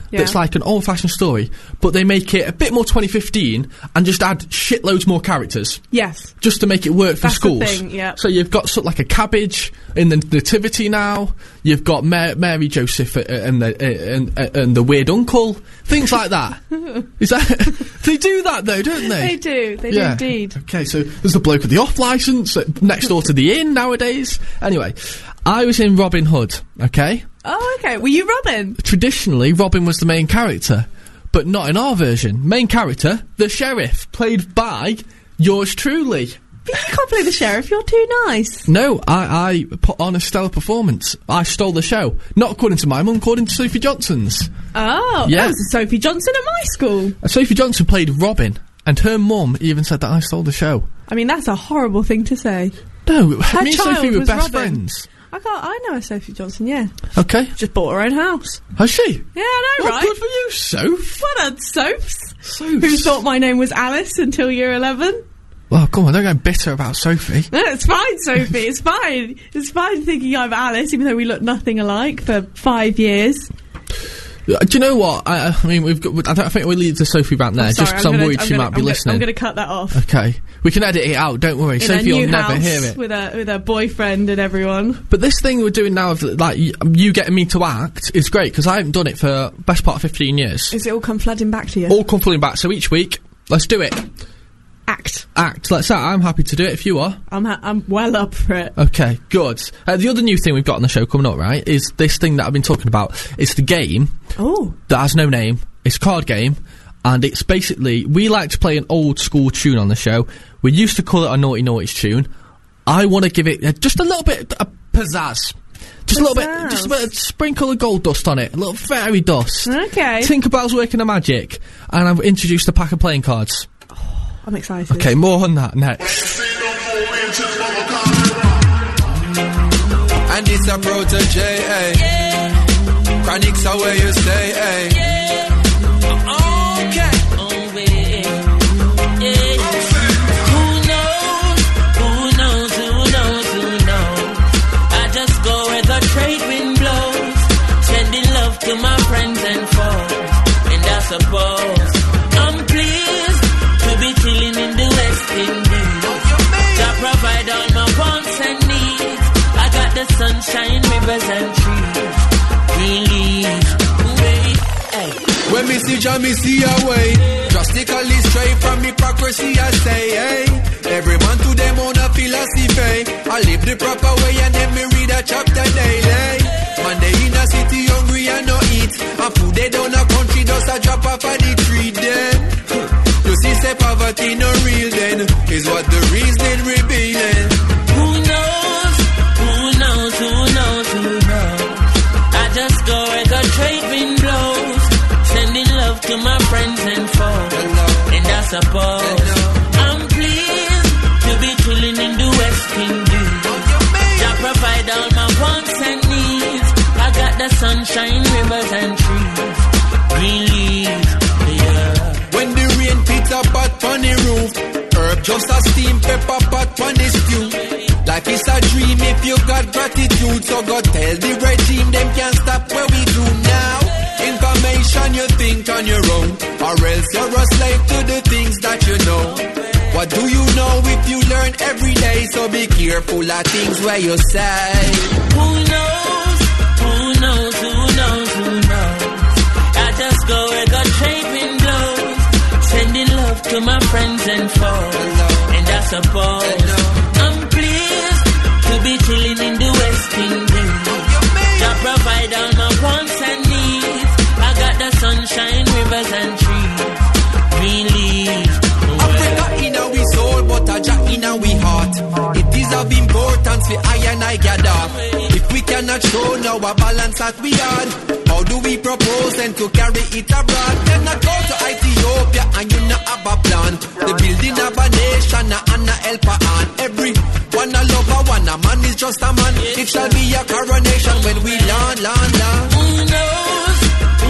that's like an old-fashioned story, but they make it a bit more 2015 and just add shitloads more characters. Yes. Just to make it work for That's schools. the thing, yeah. So you've got sort of like a Cabbage in the Nativity now. You've got Mary Joseph and the weird uncle. Things like that. Is that they do that though, don't they? They do. They do indeed. Okay, so there's the bloke with the off licence next door to the inn nowadays. Anyway, I was in Robin Hood. Okay. Oh, okay. Were you Robin? Traditionally, Robin was the main character, but not in our version. Main character, the sheriff, played by yours truly. But you can't play the sheriff, you're too nice. No, I put on a stellar performance. I stole the show. Not according to my mum, according to Sophie Johnson's. Oh, yeah. That was Sophie Johnson at my school. Sophie Johnson played Robin, and her mum even said that I stole the show. I mean, that's a horrible thing to say. No, Her me and child Sophie were was best Robin. friends. I know a Sophie Johnson, yeah. Okay. Just bought her own house. Has she? Yeah, I know, Well, right? good for you, Soph. What a Soaps. Sophs. Who thought my name was Alice until year 11? Well, come on, don't go bitter about Sophie. No, it's fine, Sophie. It's fine. It's fine thinking I'm Alice, even though we look nothing alike for 5 years. Do you know what? I mean, I think we'll leave the Sophie rant there, just because I'm worried she might be listening. I'm going to cut that off. Okay. We can edit it out, don't worry. In Sophie a new will never house hear it. with her boyfriend and everyone. But this thing we're doing now of, like, you getting me to act is great, because I haven't done it for best part of 15 years. Is it all come flooding back to you? All come flooding back, so each week, let's do it. Act. Let's act. I'm happy to do it if you are. I'm well up for it. Okay, good. The other new thing we've got on the show coming up, right, is this thing that I've been talking about. It's the game. Oh. That has no name. It's a card game. And it's basically, we like to play an old school tune on the show. We used to call it a Naughty Naughties tune. I want to give it just a little bit of pizzazz. Just a little bit, just a bit of sprinkle of gold dust on it. A little fairy dust. Okay. Tinkerbell's working a magic. And I've introduced a pack of playing cards. I'm excited. Okay, more on that next. And it's a protege, eh? Yeah. Chronics are where you stay, eh? Yeah. Okay. Oh, yeah. Yeah. Who knows? I just go where the trade wind blows, sending love to my friends and foes. And I suppose I'm pleased to be chilling in the West Indies. To provide all my wants and needs. I got the sunshine, rivers and trees. Green leaves, hey. When me see Jah, me see a way. Drastically straight from hypocrisy, I say, hey. Every man to them own a philosophy. I live the proper way and then me read a chapter daily. Man, they in a city hungry and no eat. And food they down a country, just a drop off of the tree then. You see, say poverty no real then, is what the reason revealing. Who knows? I just go where the trade wind blows, sending love to my friends and foes. And I suppose I'm pleased to be chilling in the West Indies. I provide all my wants and needs. I got the sunshine, rivers and trees. Green leaves, yeah. When the rain pits a pot on the roof, herb just a steam pepper pot on the stew. Life is a dream if you got gratitude. So go tell the regime them can't stop where we do now. Information you think on your own, or else you're a slave to the things that you know. What do you know if you learn every day? So be careful of things where you say. Who knows? I just go where the trade wind blows, sending love to my friends and foes. And I suppose I'm pleased to be chilling in the West Indies. I provide all my wants and needs. I got the sunshine, rivers and trees. Green leaves. Africa in our soul, but a Jah in our heart. It is of importance for I and I gather. If we cannot show now a balance that we are, how do we propose then to carry it abroad? Cannot go to Ethiopia and you not have a plan. The building of a nation and a helper on. Every one a lover, one a man is just a man. It shall be a coronation when we land. Who knows?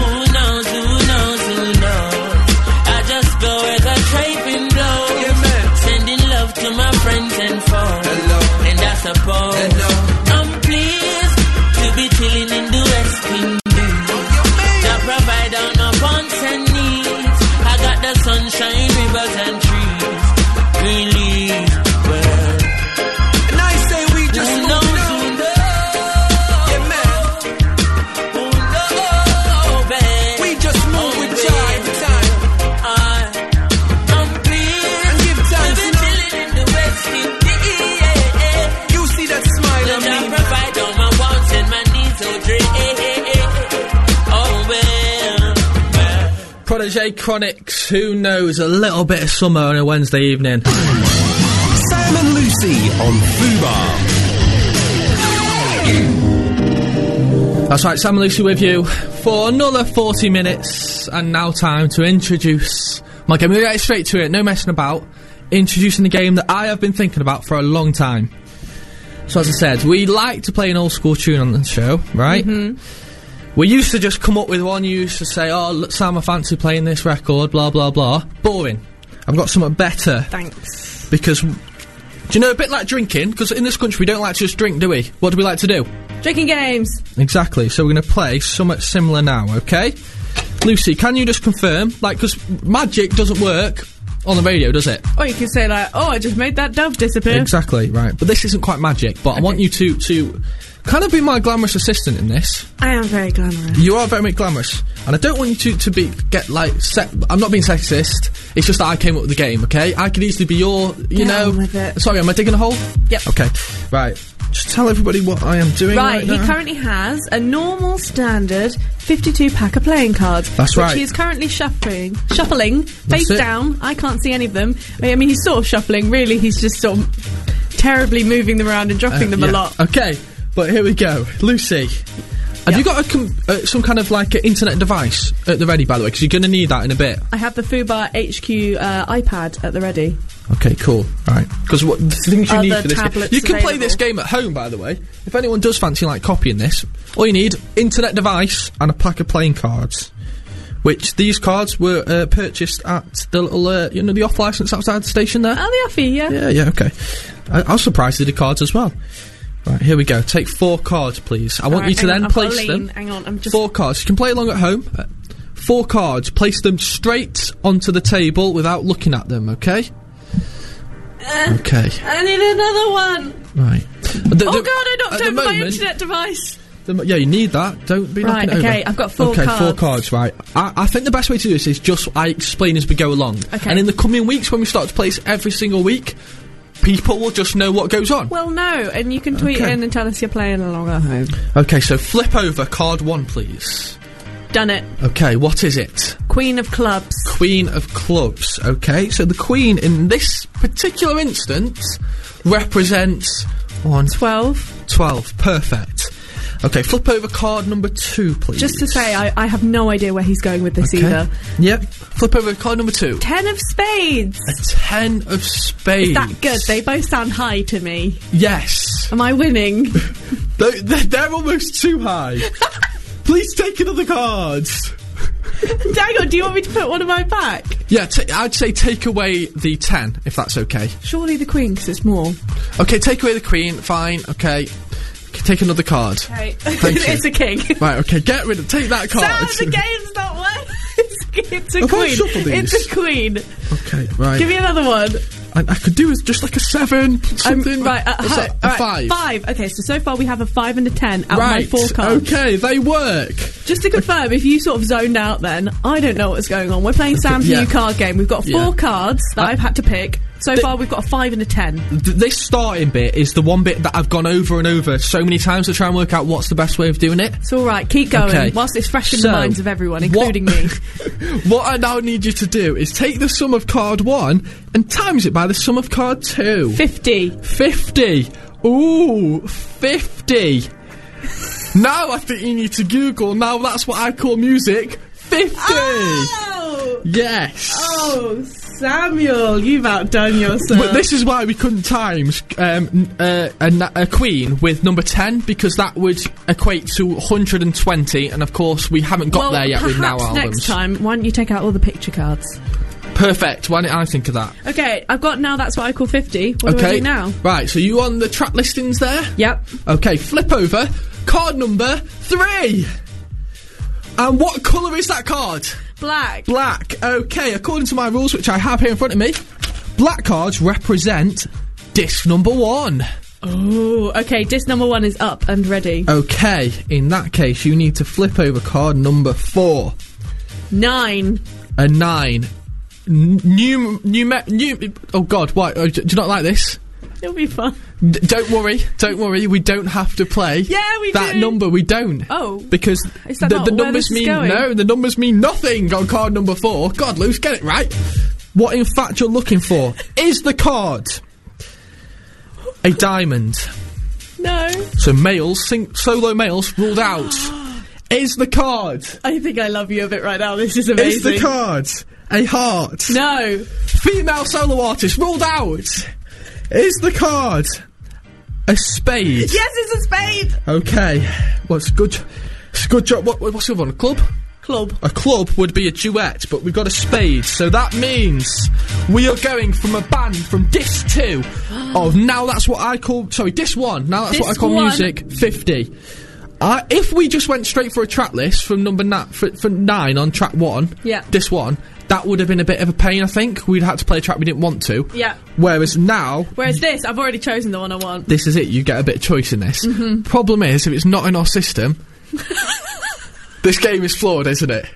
I just go where the trade wind blows, sending love to my friends and foes. And I suppose I'm pleased to be chilling in the West Indies. To provide all Prodigy Chronics, who knows, a little bit of summer on a Wednesday evening. Sam and Lucy on Fubar. That's right, Sam and Lucy with you for another 40 minutes, and now time to introduce my game. We're going to get straight to it, no messing about. Introducing the game that I have been thinking about for a long time. So as I said, we like to play an old school tune on the show, right? We used to just come up with one. You used to say, oh, look, Sam, I fancy playing this record, blah, blah, blah. Boring. I've got something better. Thanks. Because, do you know, a bit like drinking, because in this country we don't like to just drink, do we? What do we like to do? Drinking games. Exactly, so we're going to play something similar now, okay? Lucy, can you just confirm, like, because magic doesn't work on the radio, does it? Or you can say like, oh, I just made that dove disappear. Exactly, right. But this isn't quite magic, but I want you to kind of be my glamorous assistant in this. I am very glamorous. You are very glamorous, and I don't want you to get like I'm not being sexist. It's just that I came up with the game, okay? I could easily be your, you Get know. on with it. Sorry, am I digging a hole? Yep. Okay, right. Just tell everybody what I am doing right now. He currently has a normal standard 52 pack of playing cards. That's right. Which he is currently shuffling face it. down. I can't see any of them. I mean, he's sort of shuffling. Really, he's just sort of terribly moving them around and dropping them a lot. Okay, but here we go. Lucy, have you got some kind of like internet device at the ready, by the way? Because you're going to need that in a bit. I have the Fubar HQ iPad at the ready. Okay, cool. Right. Because what the things you need for this game. You can play available. this game at home, by the way. If anyone does fancy like copying this, all you need, internet device and a pack of playing cards. Which these cards were purchased at the little, the off licence outside the station there. Oh, the offie, yeah. Yeah, okay. I was surprised they did cards as well. Right, here we go. Take 4 cards, please. I want you to then place them. Hang on, I'm just... 4 cards. You can play along at home. 4 cards. Place them straight onto the table without looking at them, okay? Okay. I need another one. Right. Oh god, I knocked over my internet device. Yeah, you need that. Don't be knocking it over. Okay, I've got 4 cards. Okay, 4 cards, right. I think the best way to do this is just I explain as we go along. Okay. And in the coming weeks, when we start to play this every single week, people will just know what goes on. Well, no, and you can tweet in and tell us you're playing along at home. Okay, so flip over card 1, please. Done it. Okay, what is it? Queen of Clubs. Queen of Clubs. Okay, so the Queen in this particular instance represents 12. 12, perfect. Okay, flip over card number 2, please. Just to say, I have no idea where he's going with this either. Yep, flip over card number 2. 10 of Spades. A 10 of Spades. Is that good? They both sound high to me. Yes. Am I winning? They're almost too high. Please take another card. Hang on, do you want me to put one of mine back? Yeah, I'd say take away the 10, if that's okay. Surely the Queen, because it's more. Okay, take away the Queen, fine, okay. Take another card. Okay. Thank you. It's a king. Right, okay, get rid of... Take that card. Sam, the game's not working. It's a Have I queen. shuffled these? It's a queen. Okay, right. Give me another one. I could do with just like a 7, something. Right, What's that? A 5. 5. Okay, so far we have a 5 and a 10 out of my 4 cards. Okay, they work. Just to confirm, if you sort of zoned out then, I don't know what's going on. We're playing Sam's new card game. We've got 4 cards that I've had to pick. So far we've got a 5 and a 10. This starting bit is the one bit that I've gone over and over so many times to try and work out what's the best way of doing it. It's alright, keep going, whilst it's fresh in the minds of everyone, including me. What I now need you to do is take the sum of card 1 and times it by the sum of card 2. 50. 50. Ooh, 50. Now I think you need to Google, now that's what I call music, 50. Oh! Yes. Oh, Samuel, you've outdone yourself. But this is why we couldn't times a Queen with number 10, because that would equate to 120, and of course we haven't got there yet with Now albums. Next time, why don't you take out all the picture cards? Perfect. Why didn't I think of that? Okay, I've got Now That's What I Call 50. What do I do now? Right, so you on the track listings there? Yep. Okay, flip over card number 3. And what colour is that card? Black. Black. Okay, according to my rules, which I have here in front of me, black cards represent disc number 1. Oh, okay, disc number 1 is up and ready. Okay, in that case, you need to flip over card number 4. 9. A 9. Oh God, what? Do you not like this? It'll be fun. Don't worry, we don't have to play that do. number, we don't. Oh. Because Is that the not where numbers this is mean going? no, the numbers mean nothing on card number 4. God, Luce, get it right. What in fact you're looking for is the card a diamond. No. So solo males ruled out. Is the card I think I love you a bit right now. This is amazing. Is the card a heart? No. Female solo artist ruled out. Is the card a spade? Yes, it's a spade. Okay. Well, it's good job. What's the other one? A club? Club. A club would be a duet, but we've got a spade. So that means we are going from a band from Disc 2 of Now That's What I Call... Sorry, Disc 1. Now That's What I Disc Call 1. Music 50. If we just went straight for a track list from number 9 on track 1, Yeah. Disc 1, that would have been a bit of a pain, I think. We'd have to play a track we didn't want to. Yeah. Whereas this, I've already chosen the one I want. this is it. You get a bit of choice in this. Problem is, if it's not in our system, this game is flawed, isn't it?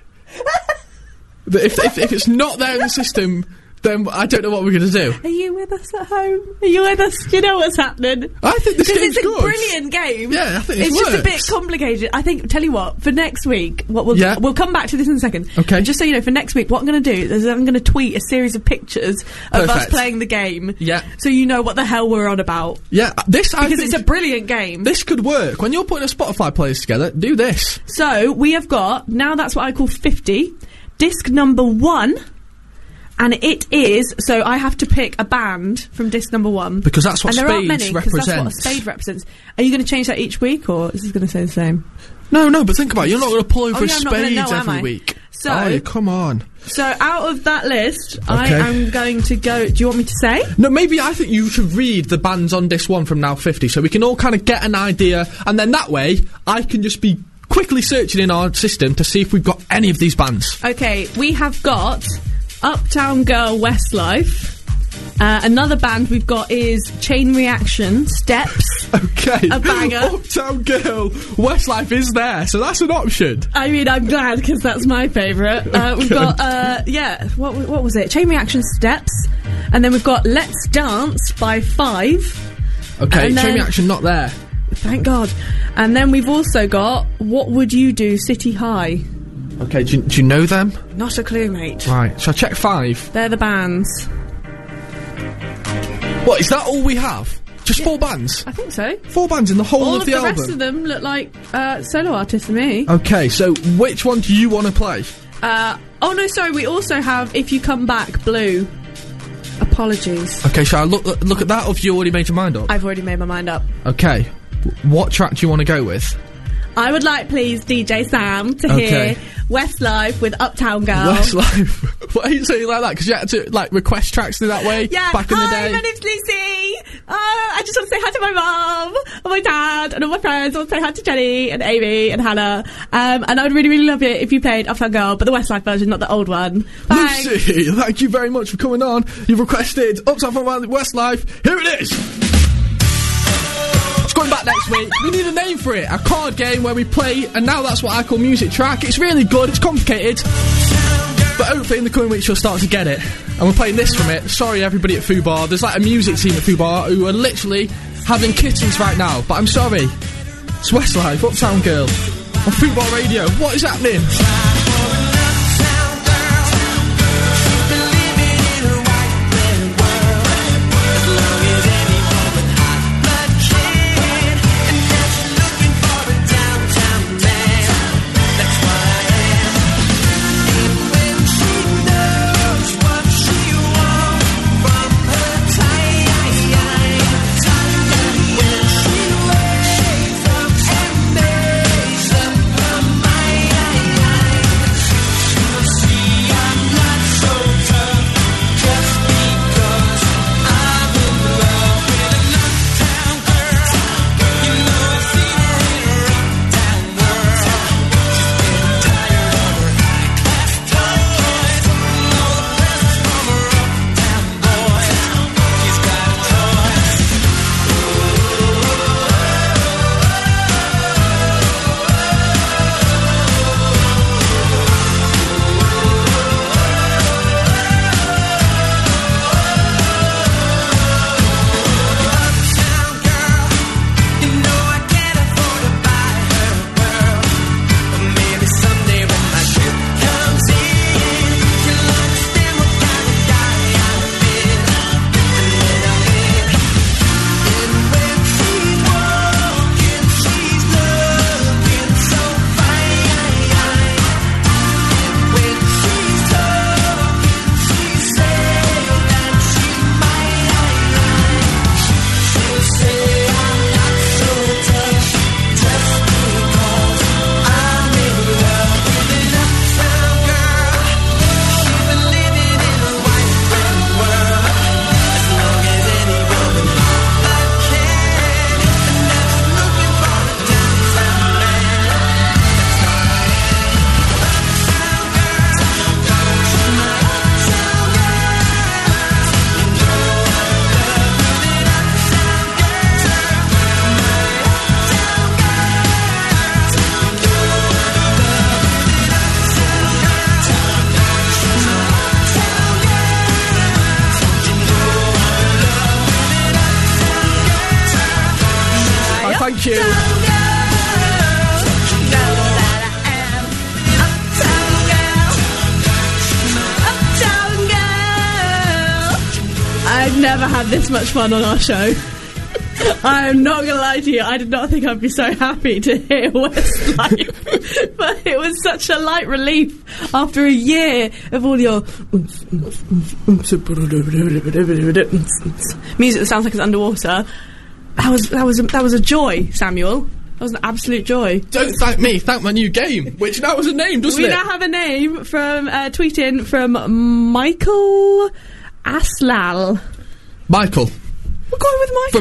if it's not there in the system, then I don't know what we're going to do. Are you with us at home? Are you with us? Do you know what's happening? I think this game's it's a good. brilliant game. Yeah, I think it it's just a bit works. complicated. I think. Tell you what, for next week, we'll come back to this in a second. Okay. Just so you know, for next week, what I'm going to do is I'm going to tweet a series of pictures of us Perfect. playing the game. Yeah. So you know what the hell we're on about. Yeah, Because it's a brilliant game. This could work. When you're putting a Spotify playlist together, do this. So we have got Now That's What I Call 50, disc number 1. And it is, so I have to pick a band from disc number 1. Because that's what and there aren't spades many, because that's what a represents. spade represents. Are you going to change that each week, or is this going to stay the same? No, but think about it. You're not going to pull over yeah, I'm not gonna spades know, am every I? week. So- Oh, yeah, come on. So out of that list, I Okay. am going to go... Do you want me to say? No, maybe I think you should read the bands on disc 1 from Now 50, so we can all kind of get an idea, and then that way, I can just be quickly searching in our system to see if we've got any of these bands. Okay, we have got Uptown Girl Westlife. Another band we've got is Chain Reaction, Steps. Okay. A banger. Uptown Girl, Westlife is there, so that's an option. I mean, I'm glad, because that's my favourite. We've got, what was it? Chain Reaction, Steps. And then we've got Let's Dance by 5. Okay, And Chain then- Reaction not there. Thank God. And then we've also got What Would You Do, City High. Okay, do you know them? Not a clue, mate. Right, shall I check 5? They're the bands. What, is that all we have? Just 4 bands? I think so. 4 bands in the whole All of of the the album? rest of them look like solo artists to me. Okay, so which one do you want to play? Oh no, sorry, we also have If You Come Back, Blue. Apologies. Okay, shall I look at that, or have you already made your mind up? I've already made my mind up. Okay, what track do you want to go with? I would like, please, DJ Sam to Okay. hear Westlife with Uptown Girl. Westlife. Why are you saying it like that? Because you had to, like, request tracks in that way Yeah, back in the hi, day? my name's Lucy. I just want to say hi to my mum, and my dad, and all my friends. I want to say hi to Jenny, and Amy, and Hannah. And I would really, really love it if you played Uptown Girl, but the Westlife version, not the old one. Thanks. Lucy, thank you very much for coming on. You've requested Uptown from Westlife. Here it is! It's going back next week. We need a name for it. A card game where we play, and now that's what I call music track. It's really good. It's complicated. But hopefully in the coming weeks you'll start to get it. And we're playing this from it. Sorry everybody at Fubar. There's like a music team at Fubar who are literally having kittens right now. But I'm sorry. It's Westlife, Uptown Girl, on Fubar Radio. What is happening? never had this much fun on our show. I'm not going to lie to you, I did not think I'd be so happy to hear Westlife. But it was such a light relief after a year of all your music that sounds like it's underwater. That was a joy, Samuel. That was an absolute joy. Don't thank me, thank my new game, which now has a name, doesn't it? We now have a name from tweeting from Michael Aslal. Michael. We're going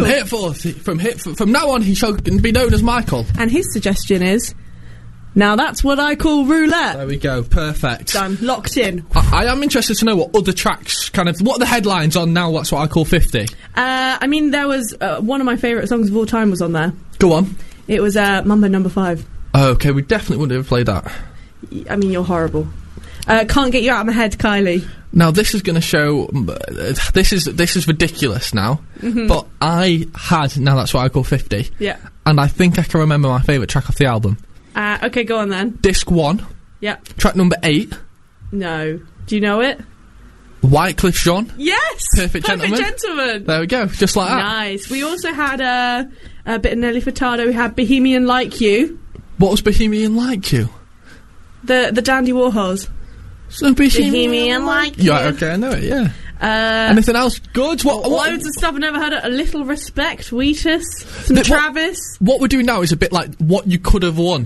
with Michael. From now on, he shall be known as Michael. And his suggestion is, now that's what I call roulette. There we go, perfect. Done, locked in. I am interested to know what other tracks, what are the headlines on now, that's what I call 50. I mean, there was, one of my favourite songs of all time was on there. Go on. It was, Mambo No. 5. Oh, okay, we definitely wouldn't have played that. I mean, you're horrible. Can't Get You Out of My Head, Kylie. Now this is going to show. This is ridiculous now. But I had now that's what I call 50. Yeah. And I think I can remember my favourite track off the album. Okay, go on then. Disc 1. Yeah. Track number 8. No. Do you know it? Wycliffe Jean. Yes. Perfect Gentleman. There we go. Just like that. Nice. We also had a bit of Nelly Furtado. We had Bohemian Like You. What was Bohemian Like You? The Dandy Warhols. So Bohemian Like You. Yeah, okay, I know it, yeah. Anything else good? What? Loads of stuff I've never heard of. A Little Respect, Wheatus, some Travis. What we're doing now is a bit like what you could have won.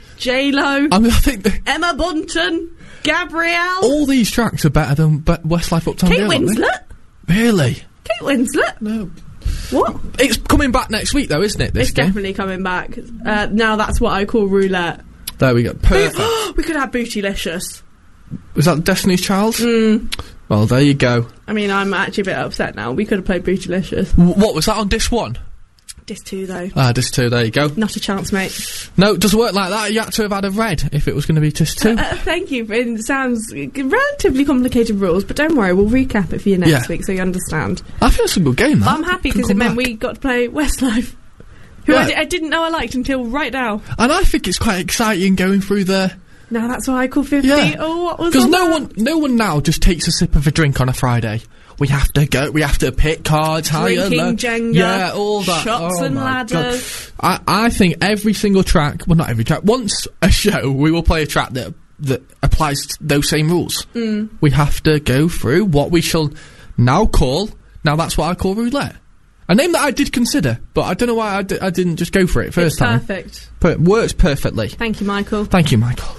J-Lo. I mean, I think Emma Bunton. Gabrielle. All these tracks are better than Westlife Uptown Girl. Kate Winslet. Really? Kate Winslet? No. What? It's coming back next week though, isn't it, this game? It's definitely coming back. Now that's what I call roulette. There we go. Perfect. We could have Bootylicious. Was that Destiny's Child? Well, there you go. I mean, I'm actually a bit upset now. We could have played Bootylicious. What, was that on Disc 1? Disc 2, though. Disc 2, there you go. Not a chance, mate. No, it doesn't work like that. You had to have had a red if it was going to be Disc 2. Thank you. It sounds relatively complicated rules, but don't worry, we'll recap it for you next week so you understand. I feel it's a good game, though. I'm happy because it meant we got to play Westlife, who I didn't know I liked until right now. And I think it's quite exciting going through the... Now that's why I call 50. Yeah. Oh, what was because no one now just takes a sip of a drink on a Friday. We have to pick cards, higher, low. Jenga, yeah, all that. Shots and ladders. I think every single track, well, not every track, once a show, we will play a track that applies to those same rules. We have to go through what we shall now call, now that's what I call roulette. A name that I did consider, but I don't know why I didn't just go for it first time. Perfect. But it works perfectly. Thank you, Michael. Thank you, Michael.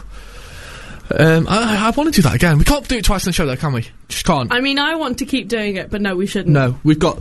I want to do that again. We can't do it twice in the show though, can we? Just can't. I mean, I want to keep doing it, but no, we shouldn't. No, we've got